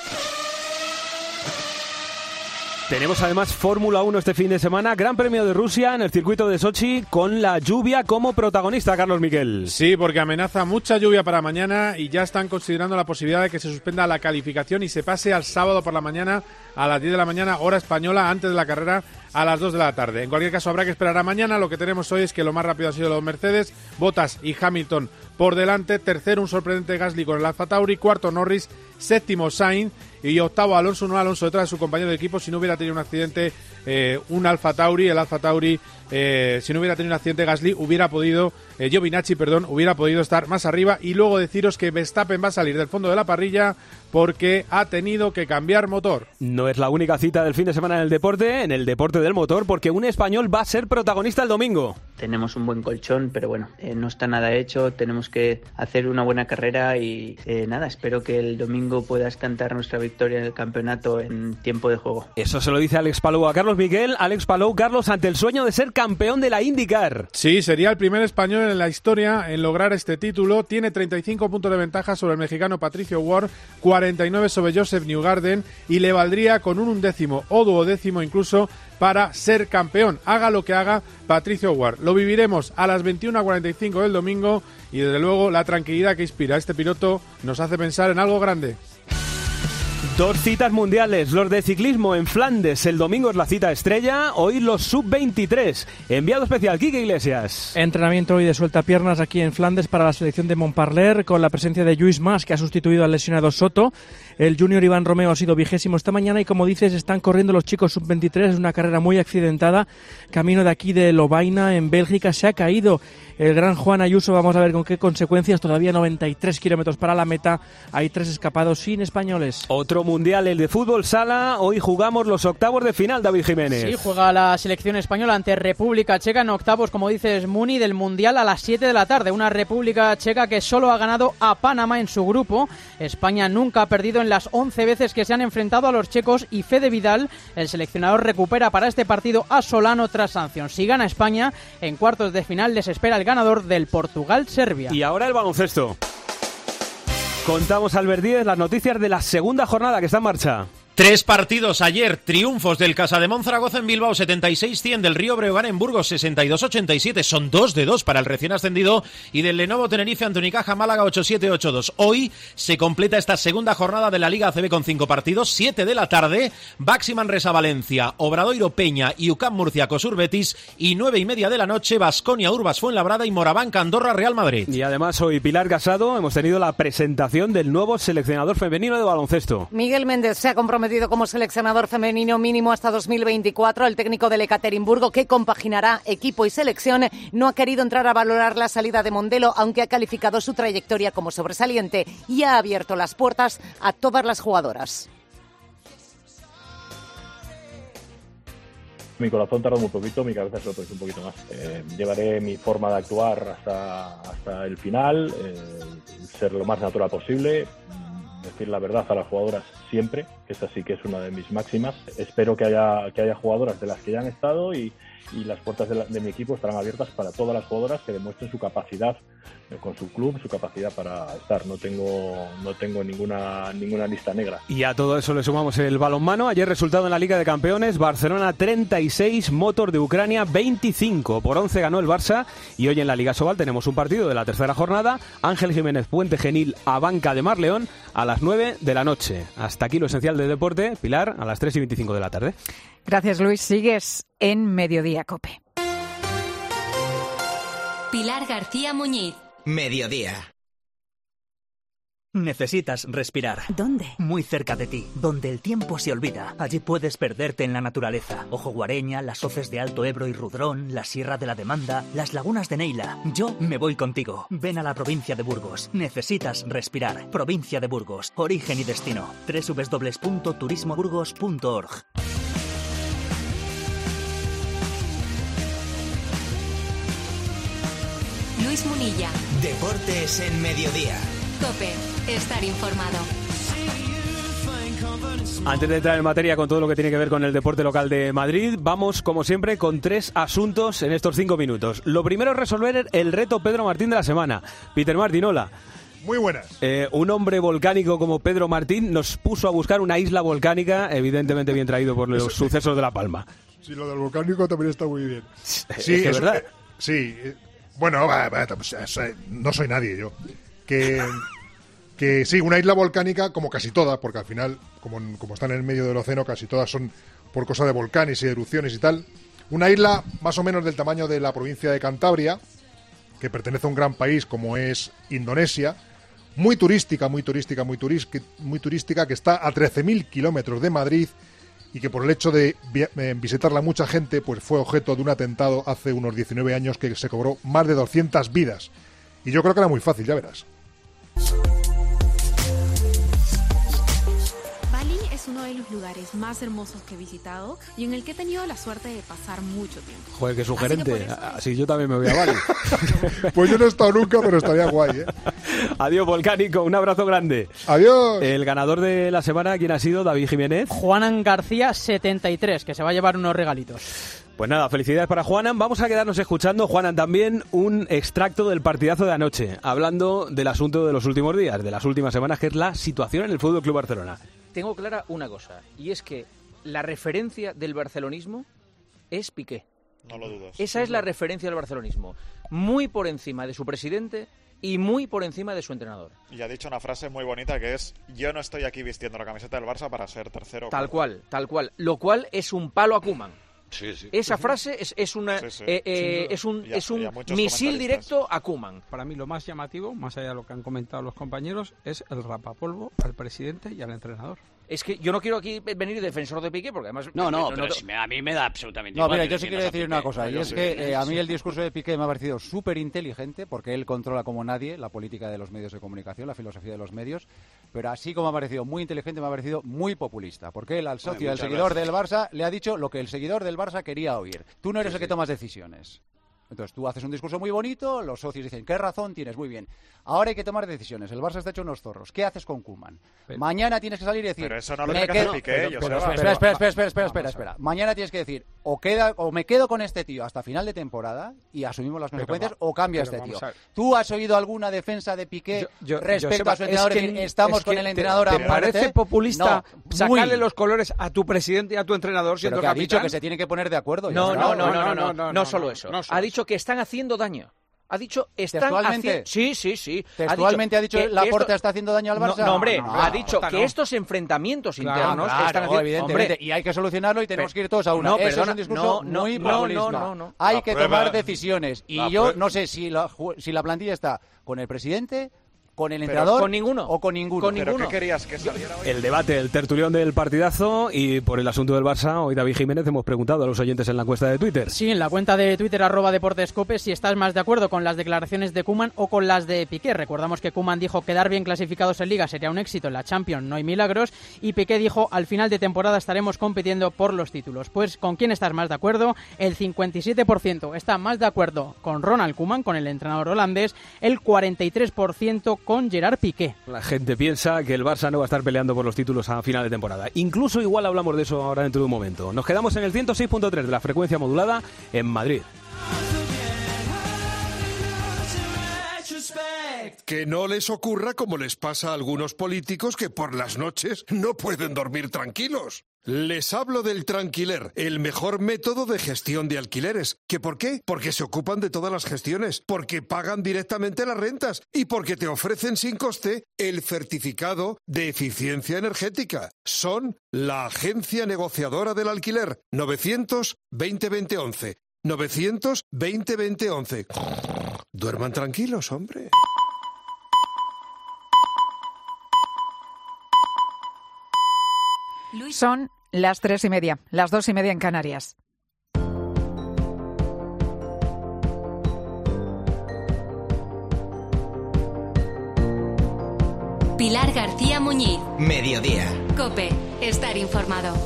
Tenemos además Fórmula uno este fin de semana, Gran Premio de Rusia en el circuito de Sochi con la lluvia como protagonista, Carlos Miquel. Sí, porque amenaza mucha lluvia para mañana y ya están considerando la posibilidad de que se suspenda la calificación y se pase al sábado por la mañana a las diez de la mañana, hora española, antes de la carrera a las dos de la tarde. En cualquier caso habrá que esperar a mañana. Lo que tenemos hoy es que lo más rápido ha sido los Mercedes, Bottas y Hamilton por delante, tercero un sorprendente Gasly con el Alfa Tauri, cuarto Norris, séptimo Sainz y octavo Alonso, no Alonso detrás de su compañero de equipo. Si no hubiera tenido un accidente eh, un Alfa Tauri, el Alfa Tauri, eh, si no hubiera tenido un accidente Gasly, hubiera podido, eh, Giovinazzi, perdón, hubiera podido estar más arriba. Y luego deciros que Verstappen va a salir del fondo de la parrilla porque ha tenido que cambiar motor. No es la única cita del fin de semana en el deporte, en el deporte del motor, porque un español va a ser protagonista el domingo. Tenemos un buen colchón, pero bueno, eh, no está nada hecho, tenemos que hacer una buena carrera y eh, nada, espero que el domingo puedas cantar nuestra victoria en el campeonato en tiempo de juego. Eso se lo dice Alex Palou a Carlos Miguel. Alex Palou, Carlos, ante el sueño de ser campeón de la IndyCar. Sí, sería el primer español en la historia en lograr este título. Tiene treinta y cinco puntos de ventaja sobre el mexicano Patricio Ward, cuarenta y nueve sobre Joseph Newgarden y le valdría con un undécimo o duodécimo incluso para ser campeón. Haga lo que haga Patricio Ward. Lo viviremos a las veintiuna cuarenta y cinco del domingo y desde luego la tranquilidad que inspira a este piloto nos hace pensar en algo grande. Dos citas mundiales, los de ciclismo en Flandes, el domingo es la cita estrella, hoy los sub veintitrés. Enviado especial, Quique Iglesias. Entrenamiento hoy de sueltapiernas aquí en Flandes para la selección de Montparler, con la presencia de Lluís Mas, que ha sustituido al lesionado Soto. El junior Iván Romeo ha sido vigésimo esta mañana y, como dices, están corriendo los chicos sub veintitrés, es una carrera muy accidentada, camino de aquí de Lovaina, en Bélgica, se ha caído el gran Juan Ayuso, vamos a ver con qué consecuencias, todavía noventa y tres kilómetros para la meta, hay tres escapados sin españoles. Otro mundial, el de fútbol sala, hoy jugamos los octavos de final, David Jiménez. Sí, juega la selección española ante República Checa en octavos, como dices, Muni, del mundial a las siete de la tarde, una República Checa que solo ha ganado a Panamá en su grupo. España nunca ha perdido en las once veces que se han enfrentado a los checos y Fede Vidal, el seleccionador, recupera para este partido a Solano tras sanción. Si gana España, en cuartos de final les espera el ganador del Portugal-Serbia. Y ahora el baloncesto. Contamos, Albert Díez, las noticias de la segunda jornada que está en marcha. Tres partidos ayer, triunfos del Casademón Zaragoza en Bilbao, setenta y seis cien, del Río Breogán en Burgos, sesenta y dos ochenta y siete, son dos de dos para el recién ascendido, y del Lenovo Tenerife ante Unicaja Málaga, ocho siete ocho dos. Hoy se completa esta segunda jornada de la Liga A C B con cinco partidos, siete de la tarde, Baxi Manresa Valencia, Obradoiro Peña y U C A M Murcia Cosur Betis, y nueve y media de la noche, Baskonia Urbas Fuenlabrada y Morabanca Andorra Real Madrid. Y además hoy, Pilar Casado, hemos tenido la presentación del nuevo seleccionador femenino de baloncesto. Miguel Méndez se ha comprometido como seleccionador femenino mínimo hasta dos mil veinticuatro. El técnico del Ekaterimburgo, que compaginará equipo y selección, no ha querido entrar a valorar la salida de Mondelo, aunque ha calificado su trayectoria como sobresaliente y ha abierto las puertas a todas las jugadoras. Mi corazón tarda muy poquito, mi cabeza se lo pone un poquito más. Eh, llevaré mi forma de actuar hasta, hasta el final, eh, ser lo más natural posible, decir la verdad a las jugadoras siempre. esa sí que es una de mis máximas. Espero que haya, que haya jugadoras de las que ya han estado y, y las puertas de, la, de mi equipo estarán abiertas para todas las jugadoras que demuestren su capacidad eh, con su club, su capacidad para estar. No tengo, no tengo ninguna, ninguna lista negra. Y a todo eso le sumamos el balonmano. Ayer resultado en la Liga de Campeones, Barcelona treinta y seis, Motor de Ucrania veinticinco. Por once ganó el Barça y hoy en la Liga Sobal tenemos un partido de la tercera jornada. Ángel Jiménez Puente Genil a Banca de Marleón a las nueve de la noche. Hasta aquí lo esencial del deporte. Pilar, a las tres y veinticinco de la tarde. Gracias, Luis. Sigues en Mediodía COPE. Pilar García Muñiz. Mediodía. Necesitas respirar. ¿Dónde? Muy cerca de ti, donde el tiempo se olvida. Allí puedes perderte en la naturaleza. Ojo Guareña, las hoces de Alto Ebro y Rudrón, la Sierra de la Demanda, las lagunas de Neila. Yo me voy contigo. Ven a la provincia de Burgos. Necesitas respirar. Provincia de Burgos. Origen y destino. doble u doble u doble u punto turismo burgos punto org. Luis Munilla. Deportes en Mediodía. COPE. Estar informado. Antes de entrar en materia con todo lo que tiene que ver con el deporte local de Madrid, vamos, como siempre, con tres asuntos en estos cinco minutos. Lo primero es resolver el reto Pedro Martín de la semana. Peter Martín, hola. Muy buenas. Eh, un hombre volcánico como Pedro Martín nos puso a buscar una isla volcánica, evidentemente bien traído por los sucesos de La Palma. Sí, lo del volcánico también está muy bien. Sí, es es verdad. Eh, sí, eh, bueno, va, va, no soy nadie yo. Que, que sí, una isla volcánica como casi todas, porque al final, como, como están en el medio del océano, casi todas son por cosa de volcanes y erupciones y tal. Una isla más o menos del tamaño de la provincia de Cantabria, que pertenece a un gran país como es Indonesia, muy turística, muy turística, muy, turis- muy turística, que está a trece mil kilómetros de Madrid y que por el hecho de vi- eh, visitarla mucha gente, pues fue objeto de un atentado hace unos diecinueve años que se cobró más de doscientas vidas. Y yo creo que era muy fácil, ya verás. Bali es uno de los lugares más hermosos que he visitado y en el que he tenido la suerte de pasar mucho tiempo. Joder, qué sugerente. Así que por eso- Así yo también me voy a Bali. Pues yo no he estado nunca, pero estaría guay, ¿eh? Adiós, volcánico. Un abrazo grande. Adiós. El ganador de la semana, ¿quién ha sido? David Jiménez. Juanan García, setenta y tres, que se va a llevar unos regalitos. Pues nada, felicidades para Juanan. Vamos a quedarnos escuchando, Juanan, también un extracto del partidazo de anoche, hablando del asunto de los últimos días, de las últimas semanas, que es la situación en el Fútbol Club Barcelona. Tengo clara una cosa, y es que la referencia del barcelonismo es Piqué. No lo dudas. Esa es la referencia del barcelonismo. Muy por encima de su presidente y muy por encima de su entrenador. Y ha dicho una frase muy bonita que es: yo no estoy aquí vistiendo la camiseta del Barça para ser tercero. Tal cual, tal cual. Lo cual es un palo a Koeman. Sí, sí. Esa frase es, es, una, Sí, sí. eh, eh, Sin duda. es un, Y a- es un y a muchos misil comentaristas. directo a Koeman. Para mí lo más llamativo, más allá de lo que han comentado los compañeros, es el rapapolvo al presidente y al entrenador. Es que yo no quiero aquí venir defensor de Piqué, porque además... No, no, me- pero si me- a mí me da absolutamente No, igual. mira, que yo sí defiendas quiero a decir Piqué. una cosa, y Yo es sí. que eh, a mí el discurso de Piqué me ha parecido súper inteligente, porque él controla como nadie la política de los medios de comunicación, la filosofía de los medios, pero así como me ha parecido muy inteligente, me ha parecido muy populista, porque él al socio, Bueno, al muchas seguidor gracias. del Barça, le ha dicho lo que el seguidor del Barça quería oír. Tú no eres el que tomas decisiones. Entonces tú haces un discurso muy bonito, los socios dicen, ¿qué razón tienes? Muy bien. Ahora hay que tomar decisiones. El Barça está hecho unos zorros. ¿Qué haces con Koeman? Mañana tienes que salir y decir... Pero eso no lo me tiene que hacer quedo- Piqué, pero- Joseba. pero- Pero- Espera, espera, espera, espera, espera, Vamos a espera, espera. Mañana tienes que decir, o queda o me quedo con este tío hasta final de temporada y asumimos las Pero consecuencias, va- o cambio a pero este tío. vamos a ver. ¿Tú has oído alguna defensa de Piqué Yo- yo- respecto Joseba, a su es entrenador? que- Es decir, estamos es con que el te- entrenador ¿Te a muerte? parece populista No, sacarle muy. los colores a tu presidente y a tu entrenador siendo Pero que ha capitán? dicho que se tiene que poner de acuerdo. ya No, está. no, no, no, no, no, no, solo eso. no solo Ha dicho que están haciendo daño. Ha dicho, están ¿Textualmente? haciendo... Sí, sí, sí. ¿Textualmente ha dicho, que- que Laporta esto- está haciendo daño al Barça? No, no, hombre, No, ha no, dicho no. que estos enfrentamientos Claro, internos claro, están haciendo... evidentemente, Hombre, y hay que solucionarlo y tenemos Pero- que ir todos a una. no, Eso es perdona, un discurso no, no, muy no, populista. no, no, no. Hay La que prueba- tomar decisiones. Y la yo prue- no sé si la, ju- si la plantilla está con el presidente, con el Pero entrenador con ninguno. o con ninguno. Con ¿Pero ninguno. qué querías que saliera hoy? El debate, el tertulión del partidazo y por el asunto del Barça, hoy David Jiménez hemos preguntado a los oyentes en la encuesta de Twitter. Sí, en la cuenta de Twitter, arroba deportescope, si estás más de acuerdo con las declaraciones de Koeman o con las de Piqué. Recordamos que Koeman dijo quedar bien clasificados en Liga sería un éxito, en la Champions no hay milagros, y Piqué dijo al final de temporada estaremos compitiendo por los títulos. Pues, ¿con quién estás más de acuerdo? El cincuenta y siete por ciento está más de acuerdo con Ronald Koeman, con el entrenador holandés, el cuarenta y tres por ciento con Gerard Piqué. La gente piensa que el Barça no va a estar peleando por los títulos a final de temporada. Incluso igual hablamos de eso ahora dentro de un momento. Nos quedamos en el ciento seis punto tres de la frecuencia modulada en Madrid. Que no les ocurra como les pasa a algunos políticos que por las noches no pueden dormir tranquilos. Les hablo del Tranquiler, el mejor método de gestión de alquileres. ¿Qué por qué? Porque se ocupan de todas las gestiones, porque pagan directamente las rentas y porque te ofrecen sin coste el certificado de eficiencia energética. Son la agencia negociadora del alquiler. novecientos veinte veinte once. novecientos veinte veinte once. Duerman tranquilos, hombre. Son las tres y media, las dos y media en Canarias. Pilar García Muñiz. Mediodía. COPE. Estar informado.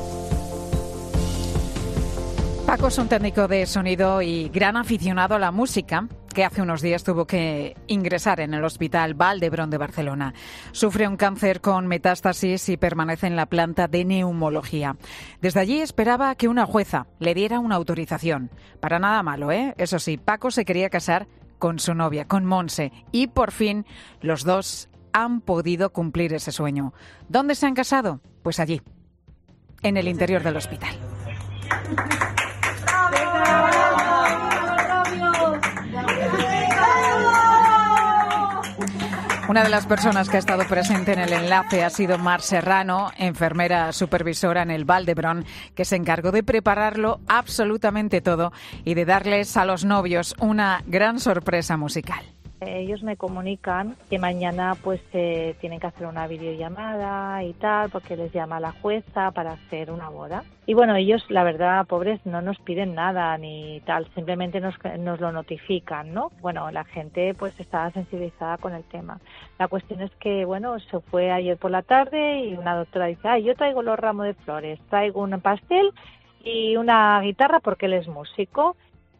Paco es un técnico de sonido y gran aficionado a la música, que hace unos días tuvo que ingresar en el Hospital Vall d'Hebron de Barcelona. Sufre un cáncer con metástasis y permanece en la planta de neumología. Desde allí esperaba que una jueza le diera una autorización. Para nada malo, ¿eh? Eso sí, Paco se quería casar con su novia, con Monse, y por fin los dos han podido cumplir ese sueño. ¿Dónde se han casado? Pues allí, en el interior del hospital. Una de las personas que ha estado presente en el enlace ha sido Mar Serrano, enfermera supervisora en el Vall d'Hebron, que se encargó de prepararlo absolutamente todo y de darles a los novios una gran sorpresa musical. Ellos me comunican que mañana pues eh, tienen que hacer una videollamada y tal, porque les llama la jueza para hacer una boda. Y bueno, ellos, la verdad, pobres, no nos piden nada ni tal, simplemente nos, nos lo notifican, ¿no? Bueno, la gente pues estaba sensibilizada con el tema. La cuestión es que, bueno, se fue ayer por la tarde y una doctora dice, ay, yo traigo los ramos de flores, traigo un pastel y una guitarra porque él es músico.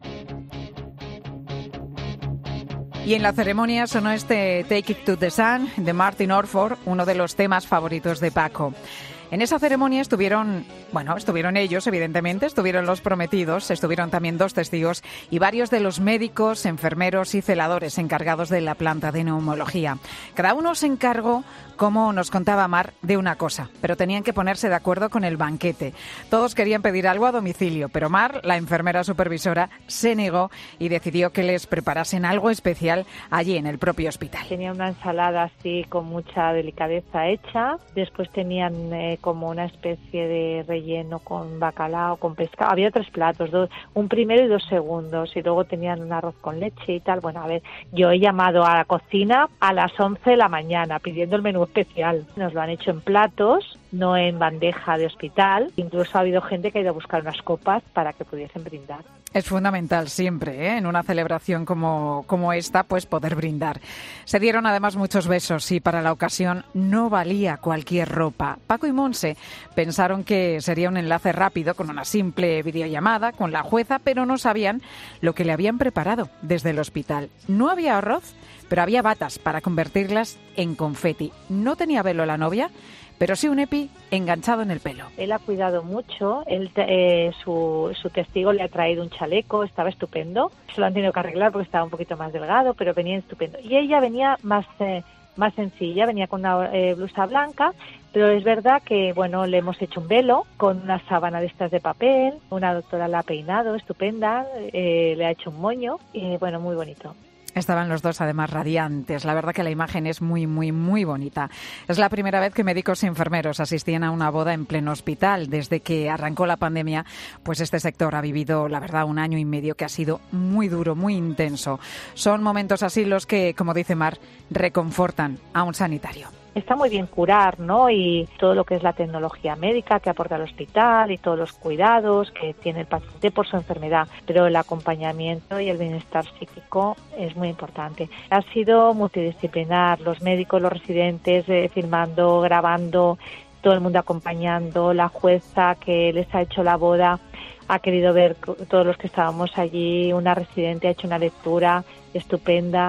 Y en la ceremonia sonó este Take It to the Sun de Martin Orford, uno de los temas favoritos de Paco. En esa ceremonia estuvieron, bueno, estuvieron ellos, evidentemente, estuvieron los prometidos, estuvieron también dos testigos y varios de los médicos, enfermeros y celadores encargados de la planta de neumología. Cada uno se encargó, como nos contaba Mar, de una cosa, pero tenían que ponerse de acuerdo con el banquete. Todos querían pedir algo a domicilio, pero Mar, la enfermera supervisora, se negó y decidió que les preparasen algo especial allí en el propio hospital. Tenía una ensalada así con mucha delicadeza hecha, después tenían eh, como una especie de relleno con bacalao, con pescado. Había tres platos, dos, un primero y dos segundos, y luego tenían un arroz con leche y tal. Bueno, a ver, yo he llamado a la cocina a las once de la mañana pidiendo el menú especial. Nos lo han hecho en platos, no en bandeja de hospital. Incluso ha habido gente que ha ido a buscar unas copas para que pudiesen brindar. Es fundamental siempre, ¿eh? En una celebración como, como esta, pues poder brindar. Se dieron además muchos besos y para la ocasión no valía cualquier ropa. Paco y Monse pensaron que sería un enlace rápido con una simple videollamada con la jueza, pero no sabían lo que le habían preparado desde el hospital. No había arroz, pero había batas para convertirlas en confeti. No tenía velo la novia, pero sí un epi enganchado en el pelo. Él ha cuidado mucho, él, eh, su, su testigo le ha traído un chaleco, estaba estupendo. Se lo han tenido que arreglar porque estaba un poquito más delgado, pero venía estupendo. Y ella venía más, eh, más sencilla, venía con una eh, blusa blanca, pero es verdad que, bueno, le hemos hecho un velo con una sábana de estas de papel, una doctora la ha peinado, estupenda, eh, le ha hecho un moño, y bueno, muy bonito. Estaban los dos además radiantes. La verdad que la imagen es muy, muy, muy bonita. Es la primera vez que médicos y enfermeros asistían a una boda en pleno hospital. Desde que arrancó la pandemia, pues este sector ha vivido, la verdad, un año y medio que ha sido muy duro, muy intenso. Son momentos así los que, como dice Mar, reconfortan a un sanitario. Está muy bien curar, ¿no? Y todo lo que es la tecnología médica que aporta el hospital y todos los cuidados que tiene el paciente por su enfermedad, pero el acompañamiento y el bienestar psíquico es muy importante. Ha sido multidisciplinar, los médicos, los residentes eh, filmando, grabando, todo el mundo acompañando, la jueza que les ha hecho la boda ha querido ver todos los que estábamos allí, una residente ha hecho una lectura estupenda.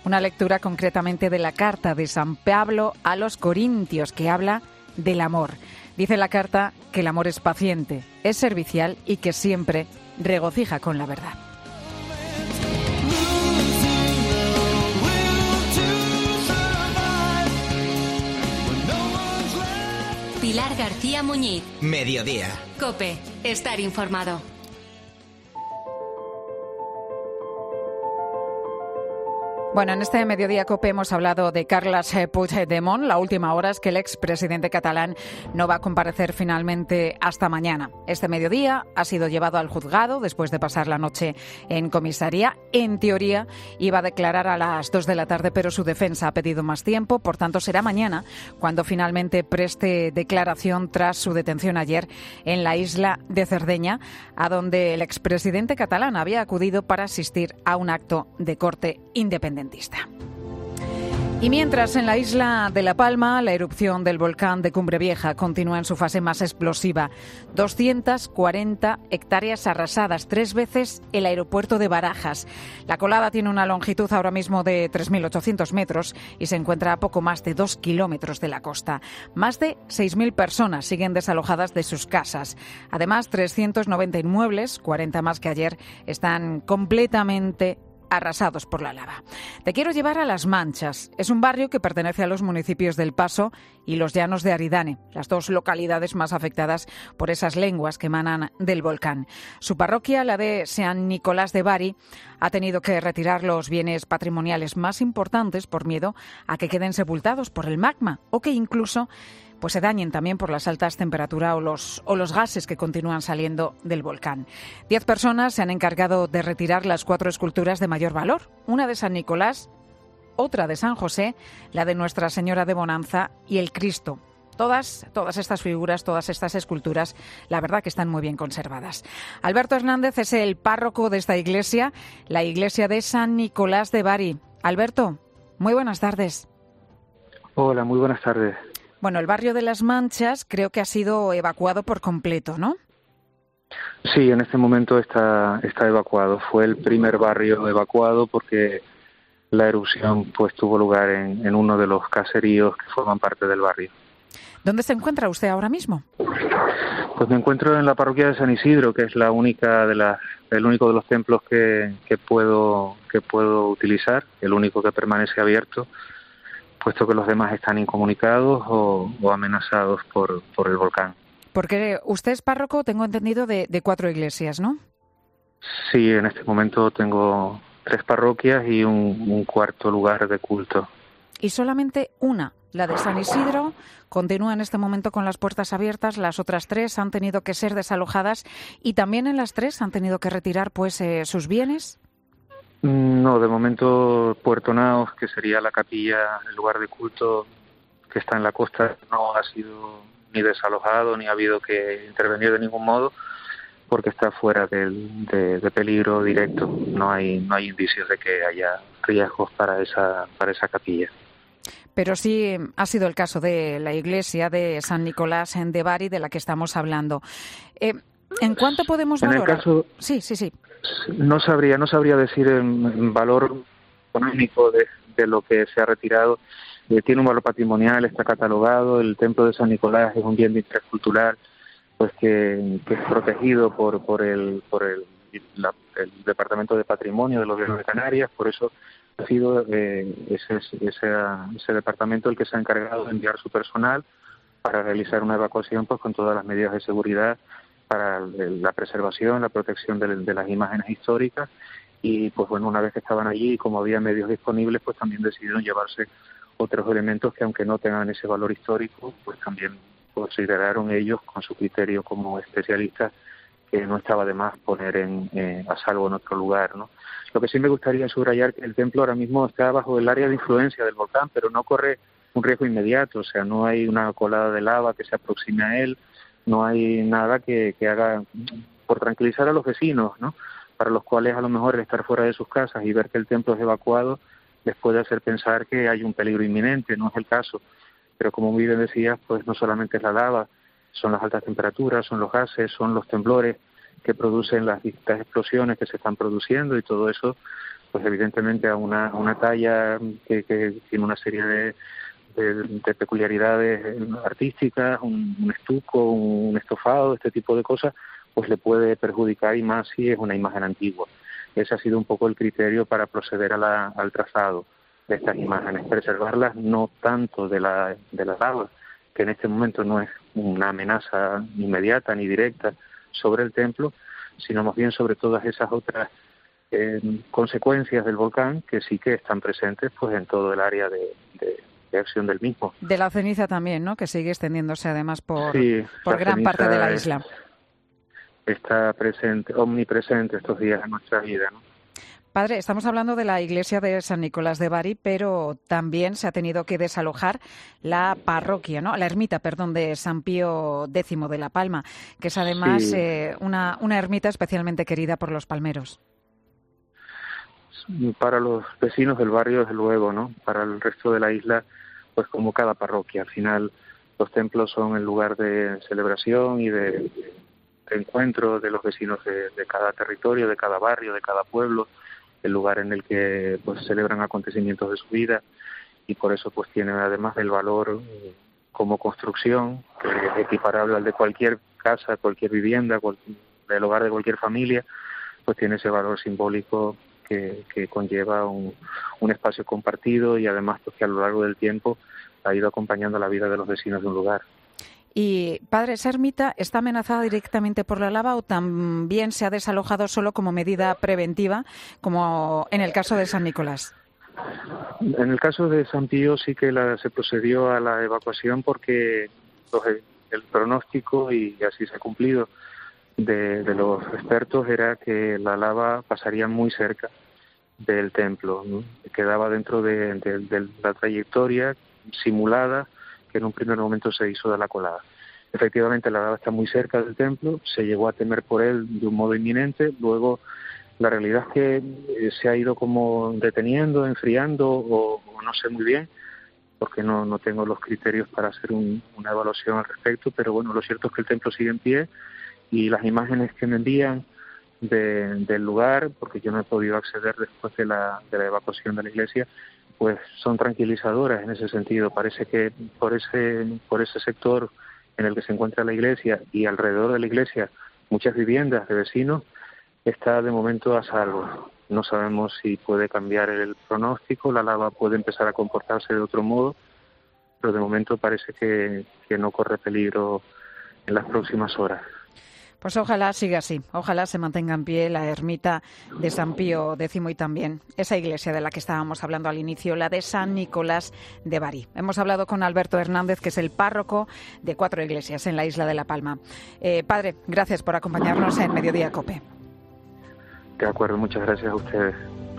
una lectura concretamente de la carta de San Pablo a los Corintios, que habla del amor. Dice la carta que el amor es paciente, es servicial y que siempre regocija con la verdad. Pilar García Muñiz. Mediodía. COPE. Estar informado. Bueno, en este Mediodía COPE hemos hablado de Carles Puigdemont. La última hora es que el expresidente catalán no va a comparecer finalmente hasta mañana. Este mediodía ha sido llevado al juzgado después de pasar la noche en comisaría. En teoría iba a declarar a las dos de la tarde, pero su defensa ha pedido más tiempo. Por tanto, será mañana cuando finalmente preste declaración tras su detención ayer en la isla de Cerdeña, a donde el expresidente catalán había acudido para asistir a un acto de corte independiente. Y mientras en la isla de La Palma la erupción del volcán de Cumbre Vieja continúa en su fase más explosiva, doscientas cuarenta hectáreas arrasadas, tres veces el aeropuerto de Barajas. La colada tiene una longitud ahora mismo de tres mil ochocientos metros y se encuentra a poco más de dos kilómetros de la costa. Más de seis mil personas siguen desalojadas de sus casas. Además, trescientos noventa inmuebles, cuarenta más que ayer, están completamente arrasados por la lava. Te quiero llevar a Las Manchas. Es un barrio que pertenece a los municipios del Paso y los Llanos de Aridane, las dos localidades más afectadas por esas lenguas que emanan del volcán. Su parroquia, la de San Nicolás de Bari, ha tenido que retirar los bienes patrimoniales más importantes por miedo a que queden sepultados por el magma o que incluso pues se dañen también por las altas temperaturas o los, o los gases que continúan saliendo del volcán. Diez personas se han encargado de retirar las cuatro esculturas de mayor valor, una de San Nicolás, otra de San José, la de Nuestra Señora de Bonanza y el Cristo. Todas, todas estas figuras, todas estas esculturas, la verdad que están muy bien conservadas. Alberto Hernández es el párroco de esta iglesia, la iglesia de San Nicolás de Bari. Alberto, muy buenas tardes. Hola, muy buenas tardes. Bueno, el barrio de Las Manchas creo que ha sido evacuado por completo, ¿no? Sí, en este momento está, está evacuado. Fue el primer barrio evacuado porque la erupción pues tuvo lugar en, en uno de los caseríos que forman parte del barrio. ¿Dónde se encuentra usted ahora mismo? Pues me encuentro en la parroquia de San Isidro, que es la única de las, el único de los templos que, que puedo, que puedo utilizar, el único que permanece abierto, puesto que los demás están incomunicados o, o amenazados por, por el volcán. Porque usted es párroco, tengo entendido, de, de cuatro iglesias, ¿no? Sí, en este momento tengo tres parroquias y un, un cuarto lugar de culto. Y solamente una, la de San Isidro, continúa en este momento con las puertas abiertas. Las otras tres han tenido que ser desalojadas y también en las tres han tenido que retirar pues eh, sus bienes. No, de momento Puerto Naos, que sería la capilla, el lugar de culto que está en la costa, no ha sido ni desalojado ni ha habido que intervenir de ningún modo porque está fuera del, de, de peligro directo. No hay no hay indicios de que haya riesgos para esa para esa capilla. Pero sí ha sido el caso de la iglesia de San Nicolás de Bari, de la que estamos hablando. Eh, ¿En cuánto podemos valorar? En el caso, sí, sí, sí. No sabría, no sabría decir en, en valor económico de, de lo que se ha retirado. Eh, tiene un valor patrimonial, está catalogado. El templo de San Nicolás es un bien de interés cultural, pues que, que es protegido por por el por el, la, el Departamento de Patrimonio del Gobierno de Canarias. Por eso ha sido eh, ese, ese ese departamento el que se ha encargado de enviar su personal para realizar una evacuación, pues con todas las medidas de seguridad para la preservación, la protección de, de las imágenes históricas y pues bueno, una vez que estaban allí, como había medios disponibles, pues también decidieron llevarse otros elementos que aunque no tengan ese valor histórico, pues también consideraron ellos con su criterio como especialistas que no estaba de más poner en, eh, a salvo en otro lugar, ¿no? Lo que sí me gustaría subrayar que el templo ahora mismo está bajo el área de influencia del volcán, pero no corre un riesgo inmediato, o sea, no hay una colada de lava que se aproxime a él. No hay nada que, que haga por tranquilizar a los vecinos, ¿no? Para los cuales a lo mejor el estar fuera de sus casas y ver que el templo es evacuado les puede hacer pensar que hay un peligro inminente. No es el caso, pero como muy bien decías, pues no solamente es la lava, son las altas temperaturas, son los gases, son los temblores que producen las distintas explosiones que se están produciendo y todo eso pues evidentemente a una, a una talla que, que tiene una serie de, de, de peculiaridades artísticas, un, un estuco, un estofado, este tipo de cosas, pues le puede perjudicar, y más si es una imagen antigua. Ese ha sido un poco el criterio para proceder a la, al trazado de estas imágenes, preservarlas no tanto de la, de la lava, que en este momento no es una amenaza inmediata ni directa sobre el templo, sino más bien sobre todas esas otras eh, consecuencias del volcán que sí que están presentes pues en todo el área de, de, de acción del mismo. De la ceniza también, ¿no? Que sigue extendiéndose además por, sí, por gran parte de la isla. Está presente, omnipresente estos días en nuestra vida, ¿no? Padre, estamos hablando de la iglesia de San Nicolás de Bari, pero también se ha tenido que desalojar la parroquia, ¿no? La ermita, perdón, de San Pío X de La Palma, que es además sí. eh, una, una ermita especialmente querida por los palmeros. Para los vecinos del barrio, desde luego, ¿no? Para el resto de la isla, pues como cada parroquia. Al final, los templos son el lugar de celebración y de, de encuentro de los vecinos de, de cada territorio, de cada barrio, de cada pueblo, el lugar en el que pues celebran acontecimientos de su vida, y por eso pues tiene, además del valor como construcción, que es equiparable al de cualquier casa, cualquier vivienda, cualquier, del hogar de cualquier familia, pues tiene ese valor simbólico que, que conlleva un, un espacio compartido, y además pues que a lo largo del tiempo ha ido acompañando la vida de los vecinos de un lugar. Y, padre, ¿esa ermita está amenazada directamente por la lava o también se ha desalojado solo como medida preventiva, como en el caso de San Nicolás? En el caso de San Pío sí que la, se procedió a la evacuación porque los, el pronóstico, y así se ha cumplido, de, de los expertos era que la lava pasaría muy cerca del templo, ¿no? Quedaba dentro de, de, de la trayectoria simulada que en un primer momento se hizo de la colada. Efectivamente, la lava está muy cerca del templo, se llegó a temer por él de un modo inminente, luego la realidad es que se ha ido como deteniendo, enfriando, o, o no sé muy bien, porque no, no tengo los criterios para hacer un, una evaluación al respecto, pero bueno, lo cierto es que el templo sigue en pie, y las imágenes que me envían de, del lugar, porque yo no he podido acceder después de la, de la evacuación de la iglesia, pues son tranquilizadoras en ese sentido. Parece que por ese por ese sector en el que se encuentra la iglesia y alrededor de la iglesia muchas viviendas de vecinos está de momento a salvo. No sabemos si puede cambiar el pronóstico, la lava puede empezar a comportarse de otro modo, pero de momento parece que, que no corre peligro en las próximas horas. Pues ojalá siga así, ojalá se mantenga en pie la ermita de San Pío X y también esa iglesia de la que estábamos hablando al inicio, la de San Nicolás de Bari. Hemos hablado con Alberto Hernández, que es el párroco de cuatro iglesias en la isla de La Palma. Eh, padre, gracias por acompañarnos en Mediodía COPE. De acuerdo, muchas gracias a ustedes.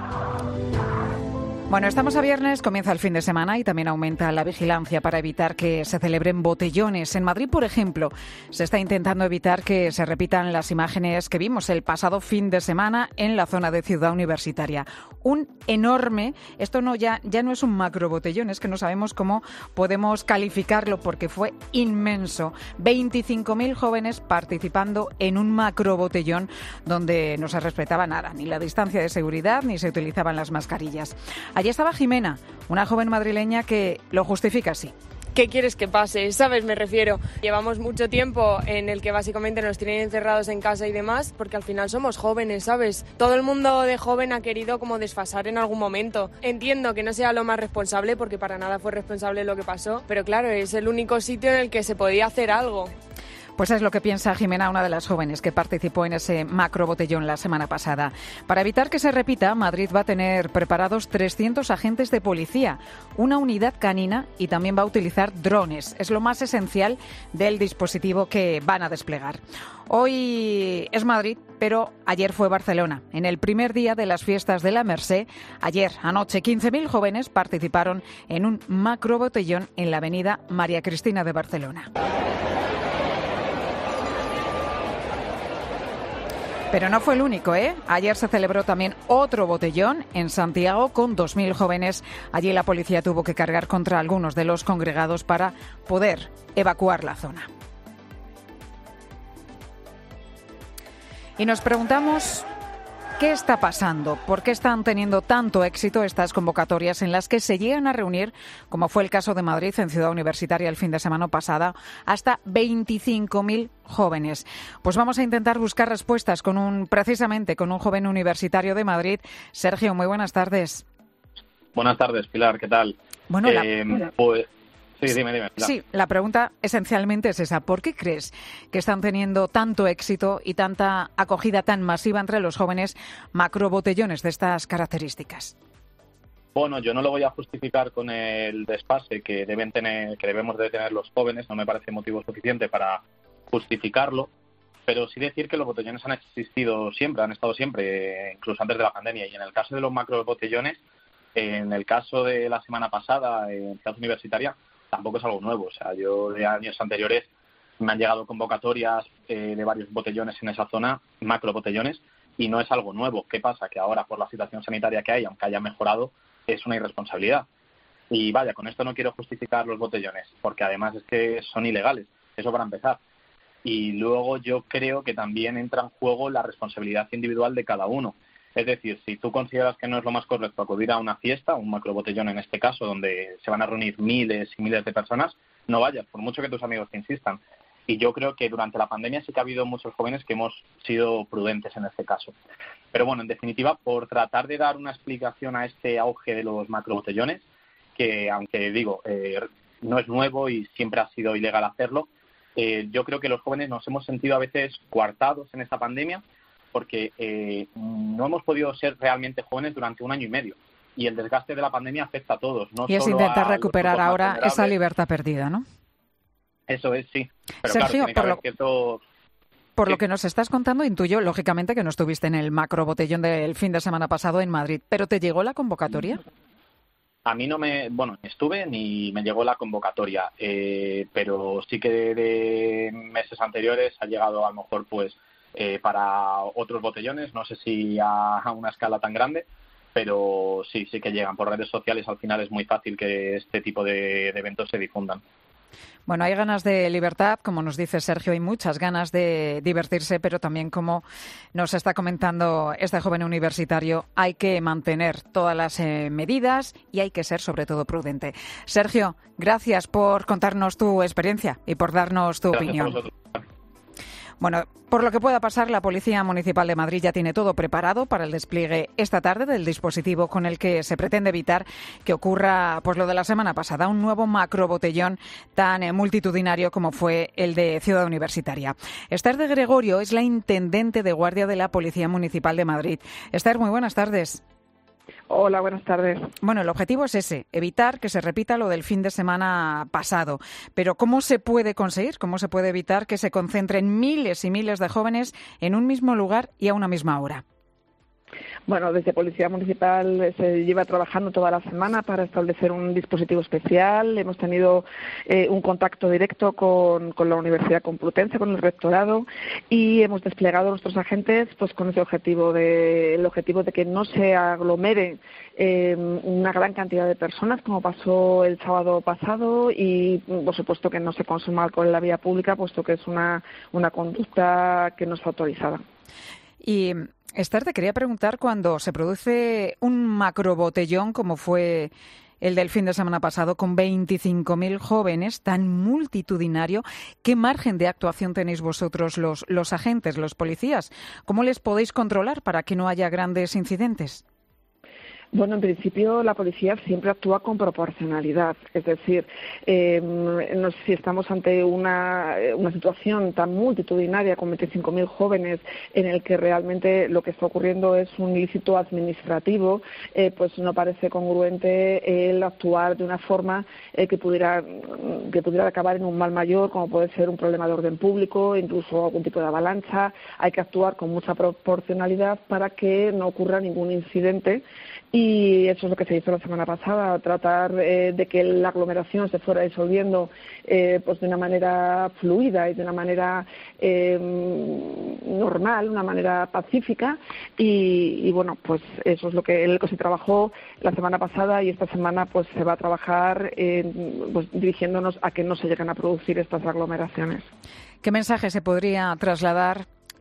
Bueno, estamos a viernes, comienza el fin de semana y también aumenta la vigilancia para evitar que se celebren botellones. En Madrid, por ejemplo, se está intentando evitar que se repitan las imágenes que vimos el pasado fin de semana en la zona de Ciudad Universitaria. Un enorme, esto no ya, ya no es un macro botellón, es que no sabemos cómo podemos calificarlo porque fue inmenso. veinticinco mil jóvenes participando en un macro botellón donde no se respetaba nada, ni la distancia de seguridad ni se utilizaban las mascarillas. Allí estaba Jimena, una joven madrileña que lo justifica así. ¿Qué quieres que pase? ¿Sabes? Me refiero. Llevamos mucho tiempo en el que básicamente nos tienen encerrados en casa y demás, porque al final somos jóvenes, ¿sabes? Todo el mundo de joven ha querido como desfasar en algún momento. Entiendo que no sea lo más responsable, porque para nada fue responsable lo que pasó, pero claro, es el único sitio en el que se podía hacer algo. Pues es lo que piensa Jimena, una de las jóvenes que participó en ese macro botellón la semana pasada. Para evitar que se repita, Madrid va a tener preparados trescientos agentes de policía, una unidad canina y también va a utilizar drones. Es lo más esencial del dispositivo que van a desplegar. Hoy es Madrid, pero ayer fue Barcelona. En el primer día de las fiestas de la Mercè, ayer, anoche, quince mil jóvenes participaron en un macro botellón en la avenida María Cristina de Barcelona. Pero no fue el único, ¿eh? Ayer se celebró también otro botellón en Santiago con dos mil jóvenes. Allí la policía tuvo que cargar contra algunos de los congregados para poder evacuar la zona. Y nos preguntamos, ¿Qué está pasando? ¿Por qué están teniendo tanto éxito estas convocatorias en las que se llegan a reunir, como fue el caso de Madrid en Ciudad Universitaria el fin de semana pasada, hasta veinticinco mil jóvenes? Pues vamos a intentar buscar respuestas con un, precisamente con un joven universitario de Madrid. Sergio, muy buenas tardes. Buenas tardes, Pilar, ¿qué tal? Bueno, la... eh, pues... Sí, dime, dime. Pilar. Sí, la pregunta esencialmente es esa. ¿Por qué crees que están teniendo tanto éxito y tanta acogida tan masiva entre los jóvenes macrobotellones de estas características? Bueno, yo no lo voy a justificar con el desfase que deben tener, que debemos de tener los jóvenes. No me parece motivo suficiente para justificarlo, pero sí decir que los botellones han existido siempre, han estado siempre, incluso antes de la pandemia. Y en el caso de los macrobotellones, en el caso de la semana pasada en Ciudad Universitaria, tampoco es algo nuevo. O sea, yo de años anteriores me han llegado convocatorias eh, de varios botellones en esa zona, macro botellones, y no es algo nuevo. ¿Qué pasa? Que ahora, por la situación sanitaria que hay, aunque haya mejorado, es una irresponsabilidad. Y vaya, con esto no quiero justificar los botellones, porque además es que son ilegales. Eso para empezar. Y luego yo creo que también entra en juego la responsabilidad individual de cada uno. Es decir, si tú consideras que no es lo más correcto acudir a una fiesta, un macrobotellón en este caso, donde se van a reunir miles y miles de personas, no vayas, por mucho que tus amigos te insistan. Y yo creo que durante la pandemia sí que ha habido muchos jóvenes que hemos sido prudentes en este caso. Pero bueno, en definitiva, por tratar de dar una explicación a este auge de los macrobotellones, que aunque digo, eh, no es nuevo y siempre ha sido ilegal hacerlo, eh, yo creo que los jóvenes nos hemos sentido a veces coartados en esta pandemia, porque eh, no hemos podido ser realmente jóvenes durante un año y medio. Y el desgaste de la pandemia afecta a todos. No y es solo intentar a recuperar ahora esa libertad perdida, ¿no? Eso es, sí. Pero Sergio, claro, tiene que por, haber lo, cierto... por sí. lo que nos estás contando, intuyo, lógicamente, que no estuviste en el macro botellón del fin de semana pasado en Madrid. ¿Pero te llegó la convocatoria? A mí no me... Bueno, estuve ni me llegó la convocatoria. Eh, pero sí que de, de meses anteriores ha llegado a lo mejor, pues... Eh, para otros botellones, no sé si a, a una escala tan grande, pero sí, sí que llegan por redes sociales. Al final es muy fácil que este tipo de, de eventos se difundan. Bueno, hay ganas de libertad, como nos dice Sergio, hay muchas ganas de divertirse, pero también, como nos está comentando este joven universitario, hay que mantener todas las eh, medidas y hay que ser sobre todo prudente. Sergio, gracias por contarnos tu experiencia y por darnos tu Gracias opinión. Bueno, por lo que pueda pasar, la Policía Municipal de Madrid ya tiene todo preparado para el despliegue esta tarde del dispositivo con el que se pretende evitar que ocurra, pues lo de la semana pasada, un nuevo macrobotellón tan eh, multitudinario como fue el de Ciudad Universitaria. Esther de Gregorio es la intendente de guardia de la Policía Municipal de Madrid. Esther, muy buenas tardes. Hola, buenas tardes. Bueno, el objetivo es ese, evitar que se repita lo del fin de semana pasado. Pero ¿cómo se puede conseguir? ¿Cómo se puede evitar que se concentren miles y miles de jóvenes en un mismo lugar y a una misma hora? Bueno, desde Policía Municipal se lleva trabajando toda la semana para establecer un dispositivo especial. Hemos tenido eh, un contacto directo con, con la Universidad Complutense, con el rectorado, y hemos desplegado a nuestros agentes pues con ese objetivo de el objetivo de que no se aglomeren eh, una gran cantidad de personas, como pasó el sábado pasado, y por supuesto que no se consuma alcohol en la vía pública, puesto que es una, una conducta que no está autorizada. Y Esther, te quería preguntar, cuando se produce un macrobotellón como fue el del fin de semana pasado, con veinticinco mil jóvenes, tan multitudinario, ¿qué margen de actuación tenéis vosotros los, los agentes, los policías? ¿Cómo les podéis controlar para que no haya grandes incidentes? Bueno, en principio la policía siempre actúa con proporcionalidad, es decir, eh, no sé si estamos ante una, una situación tan multitudinaria con veinticinco mil jóvenes en el que realmente lo que está ocurriendo es un ilícito administrativo, eh, pues no parece congruente el actuar de una forma eh, que pudiera que pudiera acabar en un mal mayor, como puede ser un problema de orden público, incluso algún tipo de avalancha. Hay que actuar con mucha proporcionalidad para que no ocurra ningún incidente. Y eso es lo que se hizo la semana pasada, tratar eh, de que la aglomeración se fuera disolviendo eh, pues de una manera fluida y de una manera eh, normal, una manera pacífica. Y, y bueno, pues eso es lo que, lo que se trabajó la semana pasada, y esta semana pues se va a trabajar eh, pues, dirigiéndonos a que no se lleguen a producir estas aglomeraciones. ¿Qué mensaje se podría trasladar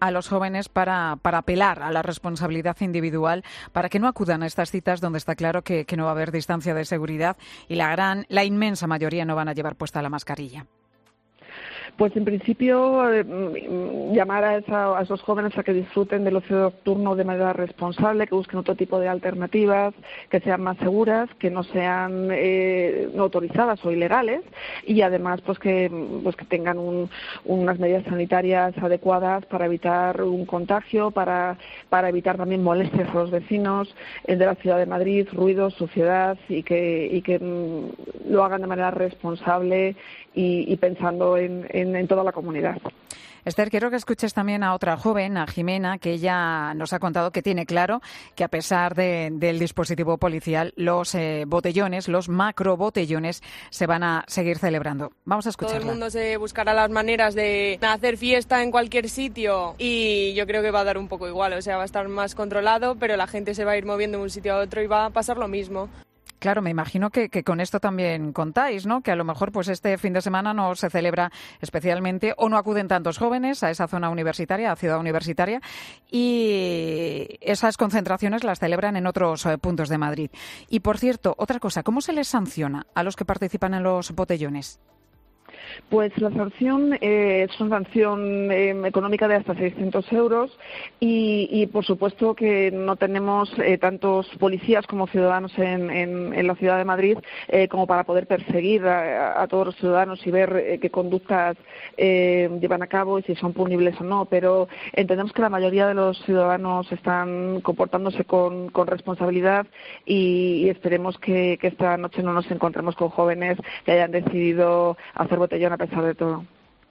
a los jóvenes para, para apelar a la responsabilidad individual, para que no acudan a estas citas donde está claro que, que no va a haber distancia de seguridad y la gran, la inmensa mayoría no van a llevar puesta la mascarilla? Pues en principio eh, llamar a, esa, a esos jóvenes a que disfruten del ocio nocturno de manera responsable, que busquen otro tipo de alternativas, que sean más seguras, que no sean eh, no autorizadas o ilegales y además pues que, pues que tengan un, unas medidas sanitarias adecuadas para evitar un contagio, para, para evitar también molestias a los vecinos eh, de la ciudad de Madrid, ruidos, suciedad y que, y que mm, lo hagan de manera responsable y, y pensando en, en, en toda la comunidad. Esther, quiero que escuches también a otra joven, a Jimena, que ella nos ha contado que tiene claro que a pesar de, del dispositivo policial, los eh, botellones, los macro botellones, se van a seguir celebrando. Vamos a escucharla. Todo el mundo se buscará las maneras de hacer fiesta en cualquier sitio y yo creo que va a dar un poco igual, o sea, va a estar más controlado, pero la gente se va a ir moviendo de un sitio a otro y va a pasar lo mismo. Claro, me imagino que, que con esto también contáis, ¿no? Que a lo mejor pues este fin de semana no se celebra especialmente o no acuden tantos jóvenes a esa zona universitaria, a Ciudad Universitaria, y esas concentraciones las celebran en otros eh, puntos de Madrid. Y, por cierto, otra cosa, ¿cómo se les sanciona a los que participan en los botellones? Pues la sanción eh, es una sanción eh, económica de hasta seiscientos euros y, y por supuesto que no tenemos eh, tantos policías como ciudadanos en, en, en la ciudad de Madrid eh, como para poder perseguir a, a todos los ciudadanos y ver eh, qué conductas eh, llevan a cabo y si son punibles o no, pero entendemos que la mayoría de los ciudadanos están comportándose con, con responsabilidad y, y esperemos que, que esta noche no nos encontremos con jóvenes que hayan decidido hacer botellón a pesar de todo.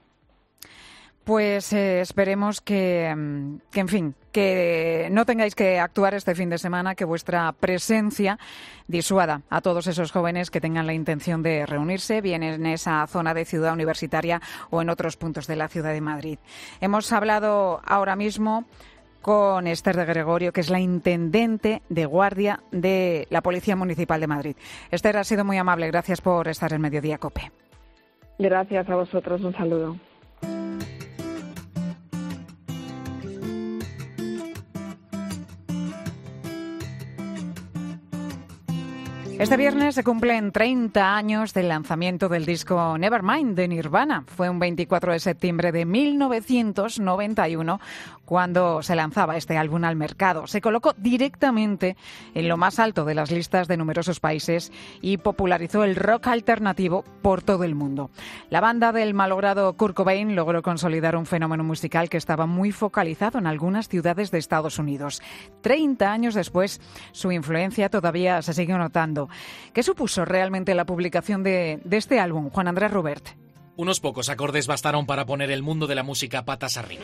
Pues eh, esperemos que, que, en fin, que no tengáis que actuar este fin de semana, que vuestra presencia disuada a todos esos jóvenes que tengan la intención de reunirse, bien en esa zona de Ciudad Universitaria o en otros puntos de la ciudad de Madrid. Hemos hablado ahora mismo con Esther de Gregorio, que es la intendente de guardia de la Policía Municipal de Madrid. Esther, ha sido muy amable. Gracias por estar en Mediodía COPE. Gracias a vosotros, un saludo. Este viernes se cumplen treinta años del lanzamiento del disco Nevermind de Nirvana. Fue un veinticuatro de septiembre de mil novecientos noventa y uno cuando se lanzaba este álbum al mercado. Se colocó directamente en lo más alto de las listas de numerosos países y popularizó el rock alternativo por todo el mundo. La banda del malogrado Kurt Cobain logró consolidar un fenómeno musical que estaba muy focalizado en algunas ciudades de Estados Unidos. Treinta años después, su influencia todavía se sigue notando. ¿Qué supuso realmente la publicación de, de este álbum, Juan Andrés Rubert? Unos pocos acordes bastaron para poner el mundo de la música patas arriba.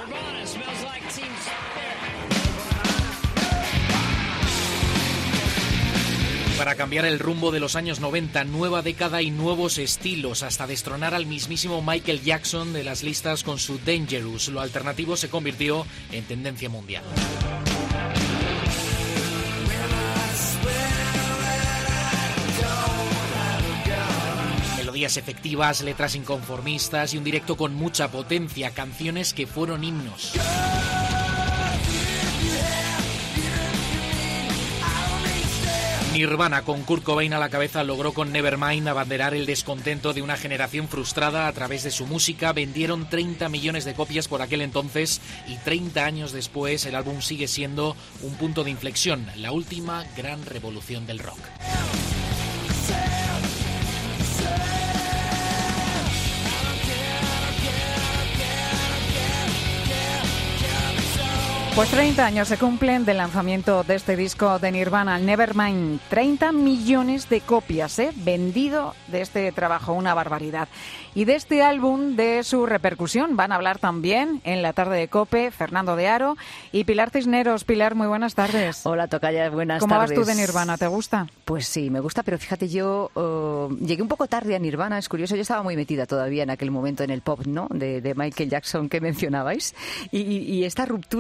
Para cambiar el rumbo de los años noventa, nueva década y nuevos estilos, hasta destronar al mismísimo Michael Jackson de las listas con su Dangerous. Lo alternativo se convirtió en tendencia mundial. Melodías efectivas, letras inconformistas y un directo con mucha potencia, canciones que fueron himnos. Nirvana, con Kurt Cobain a la cabeza, logró con Nevermind abanderar el descontento de una generación frustrada a través de su música. Vendieron treinta millones de copias por aquel entonces y treinta años después el álbum sigue siendo un punto de inflexión, la última gran revolución del rock. Pues treinta años se cumplen del lanzamiento de este disco de Nirvana, Nevermind. treinta millones de copias, ¿eh? Vendido de este trabajo, una barbaridad. Y de este álbum, de su repercusión, van a hablar también en la tarde de COPE Fernando de Aro y Pilar Cisneros. Pilar, muy buenas tardes. Hola, tocaya, buenas ¿Cómo tardes. ¿Cómo vas tú de Nirvana? ¿Te gusta? Pues sí, me gusta, pero fíjate, yo uh, llegué un poco tarde a Nirvana, es curioso, yo estaba muy metida todavía en aquel momento en el pop, ¿no?, de, de Michael Jackson que mencionabais, y, y, y esta ruptura la, la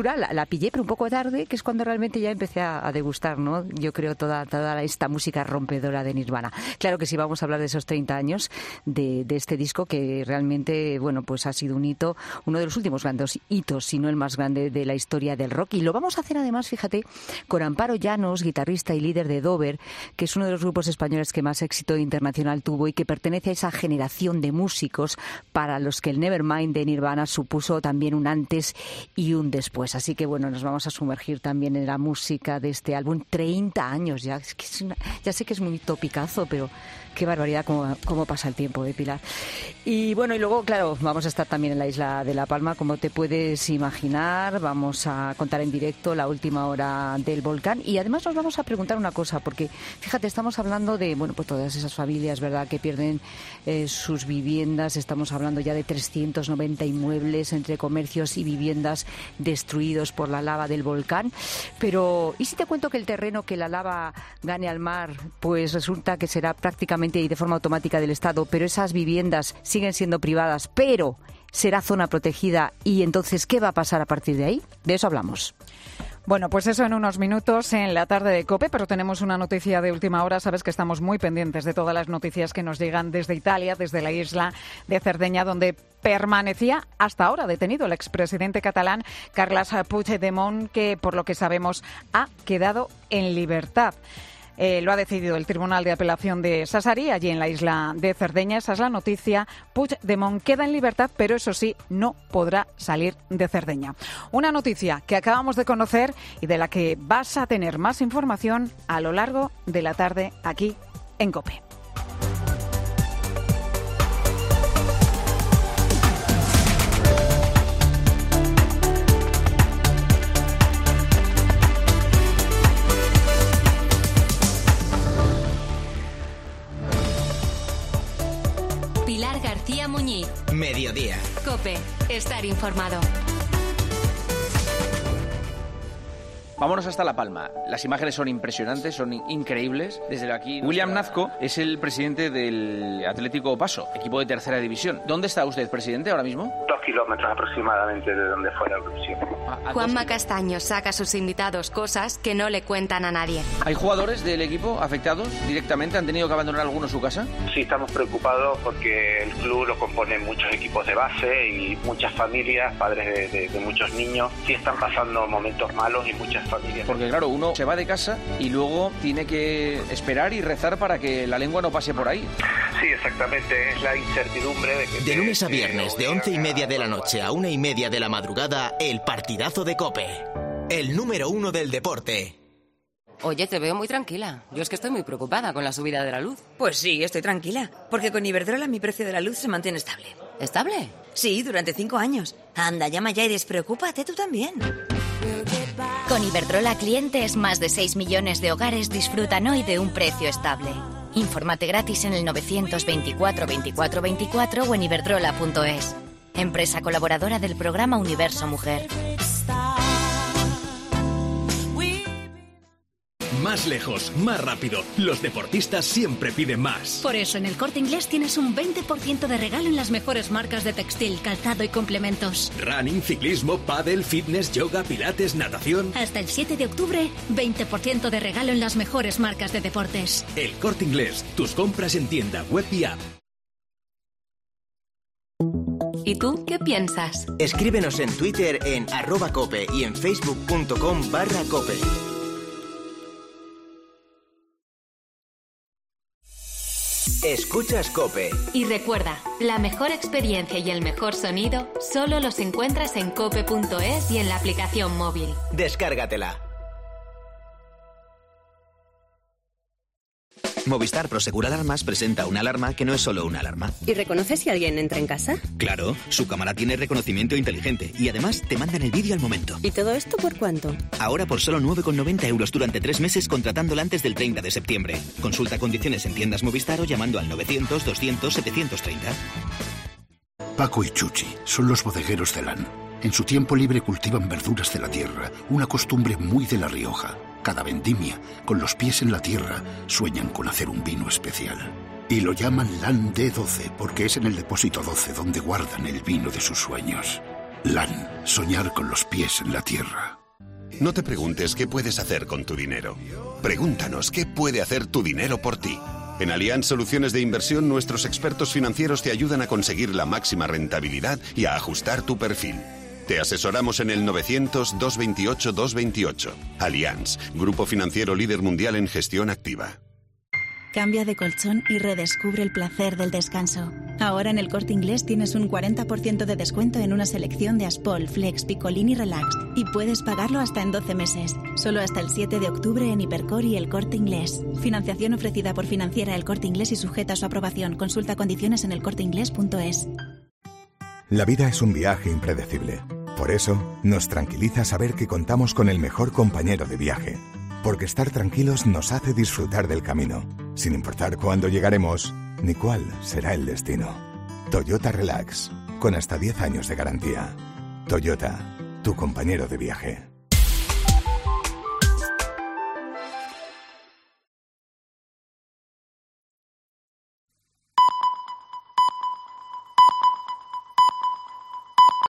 pillé, pero un poco tarde, que es cuando realmente ya empecé a, a degustar, ¿no? Yo creo toda, toda esta música rompedora de Nirvana. Claro que sí, vamos a hablar de esos treinta años de, de este disco que realmente, bueno, pues ha sido un hito, uno de los últimos grandes hitos, si no el más grande de la historia del rock. Y lo vamos a hacer además, fíjate, con Amparo Llanos, guitarrista y líder de Dover, que es uno de los grupos españoles que más éxito internacional tuvo y que pertenece a esa generación de músicos para los que el Nevermind de Nirvana supuso también un antes y un después. Así que bueno, nos vamos a sumergir también en la música de este álbum. treinta años ya, es que es una, ya sé que es muy topicazo, pero qué barbaridad cómo, cómo pasa el tiempo, ¿eh, Pilar? Y bueno, y luego, claro, vamos a estar también en la isla de La Palma, como te puedes imaginar. Vamos a contar en directo la última hora del volcán y además nos vamos a preguntar una cosa, porque fíjate, estamos hablando de, bueno, pues todas esas familias, ¿verdad?, que pierden eh, sus viviendas. Estamos hablando ya de trescientos noventa inmuebles entre comercios y viviendas destruidos por la lava del volcán. Pero, ¿y si te cuento que el terreno que la lava gane al mar, pues resulta que será prácticamente y de forma automática del Estado, pero esas viviendas siguen siendo privadas, pero será zona protegida? Y entonces, ¿qué va a pasar a partir de ahí? De eso hablamos. Bueno, pues eso en unos minutos en la tarde de COPE, pero tenemos una noticia de última hora. Sabes que estamos muy pendientes de todas las noticias que nos llegan desde Italia, desde la isla de Cerdeña, donde permanecía hasta ahora detenido el expresidente catalán Carles Puigdemont, que por lo que sabemos ha quedado en libertad. Eh, lo ha decidido el Tribunal de Apelación de Sassari, allí en la isla de Cerdeña. Esa es la noticia. Puigdemont queda en libertad, pero eso sí, no podrá salir de Cerdeña. Una noticia que acabamos de conocer y de la que vas a tener más información a lo largo de la tarde aquí en COPE. Pilar García Muñiz. Mediodía. COPE. Estar informado. Vámonos hasta La Palma. Las imágenes son impresionantes, son increíbles. Desde aquí, William Nazco es el presidente del Atlético Paso, equipo de tercera división. ¿Dónde está usted, presidente, ahora mismo? Dos kilómetros aproximadamente de donde fue la erupción. Juanma Castaño saca a sus invitados cosas que no le cuentan a nadie. ¿Hay jugadores del equipo afectados directamente? ¿Han tenido que abandonar algunos su casa? Sí, estamos preocupados porque el club lo componen muchos equipos de base y muchas familias, padres de, de, de muchos niños, sí están pasando momentos malos y muchas familias. Porque claro, uno se va de casa y luego tiene que esperar y rezar para que la lengua no pase por ahí. Sí, exactamente, es la incertidumbre de que... De lunes a viernes, de once y media de la noche a una y media de la madrugada, el partidazo de COPE. El número uno del deporte. Oye, te veo muy tranquila. Yo es que estoy muy preocupada con la subida de la luz. Pues sí, estoy tranquila, porque con Iberdrola mi precio de la luz se mantiene estable. ¿Estable? Sí, durante cinco años. Anda, llama ya y despreocúpate tú también. Con Iberdrola clientes, más de seis millones de hogares disfrutan hoy de un precio estable. Infórmate gratis en el novecientos veinticuatro veinticuatro veinticuatro o en iberdrola punto es. Empresa colaboradora del programa Universo Mujer. Más lejos, más rápido. Los deportistas siempre piden más. Por eso en el Corte Inglés tienes un veinte por ciento de regalo en las mejores marcas de textil, calzado y complementos. Running, ciclismo, pádel, fitness, yoga, pilates, natación. Hasta el siete de octubre, veinte por ciento de regalo en las mejores marcas de deportes. El Corte Inglés. Tus compras en tienda, web y app. ¿Y tú qué piensas? Escríbenos en Twitter en arroba cope y en facebook punto com barra cope. Escuchas COPE. Y recuerda, la mejor experiencia y el mejor sonido solo los encuentras en cope punto es y en la aplicación móvil. Descárgatela. Movistar Prosegur Alarmas presenta una alarma que no es solo una alarma. ¿Y reconoce si alguien entra en casa? Claro, su cámara tiene reconocimiento inteligente y además te mandan el vídeo al momento. ¿Y todo esto por cuánto? Ahora por solo nueve con noventa euros durante tres meses contratándola antes del treinta de septiembre. Consulta condiciones en tiendas Movistar o llamando al novecientos doscientos setecientos treinta. Paco y Chuchi son los bodegueros de Lan. En su tiempo libre cultivan verduras de la tierra, una costumbre muy de La Rioja. Cada vendimia, con los pies en la tierra, sueñan con hacer un vino especial. Y lo llaman Lan D doce porque es en el depósito doce donde guardan el vino de sus sueños. Lan, soñar con los pies en la tierra. No te preguntes qué puedes hacer con tu dinero. Pregúntanos qué puede hacer tu dinero por ti. En Allianz Soluciones de Inversión, nuestros expertos financieros te ayudan a conseguir la máxima rentabilidad y a ajustar tu perfil. Te asesoramos en el novecientos, doscientos veintiocho, doscientos veintiocho. Allianz, grupo financiero líder mundial en gestión activa. Cambia de colchón y redescubre el placer del descanso. Ahora en El Corte Inglés tienes un cuarenta por ciento de descuento en una selección de Aspol, Flex, Picolín y Relax. Y puedes pagarlo hasta en doce meses. Solo hasta el siete de octubre en Hipercor y El Corte Inglés. Financiación ofrecida por Financiera El Corte Inglés y sujeta a su aprobación. Consulta condiciones en el corte inglés punto es. La vida es un viaje impredecible. Por eso, nos tranquiliza saber que contamos con el mejor compañero de viaje. Porque estar tranquilos nos hace disfrutar del camino, sin importar cuándo llegaremos ni cuál será el destino. Toyota Relax, con hasta diez años de garantía. Toyota, tu compañero de viaje.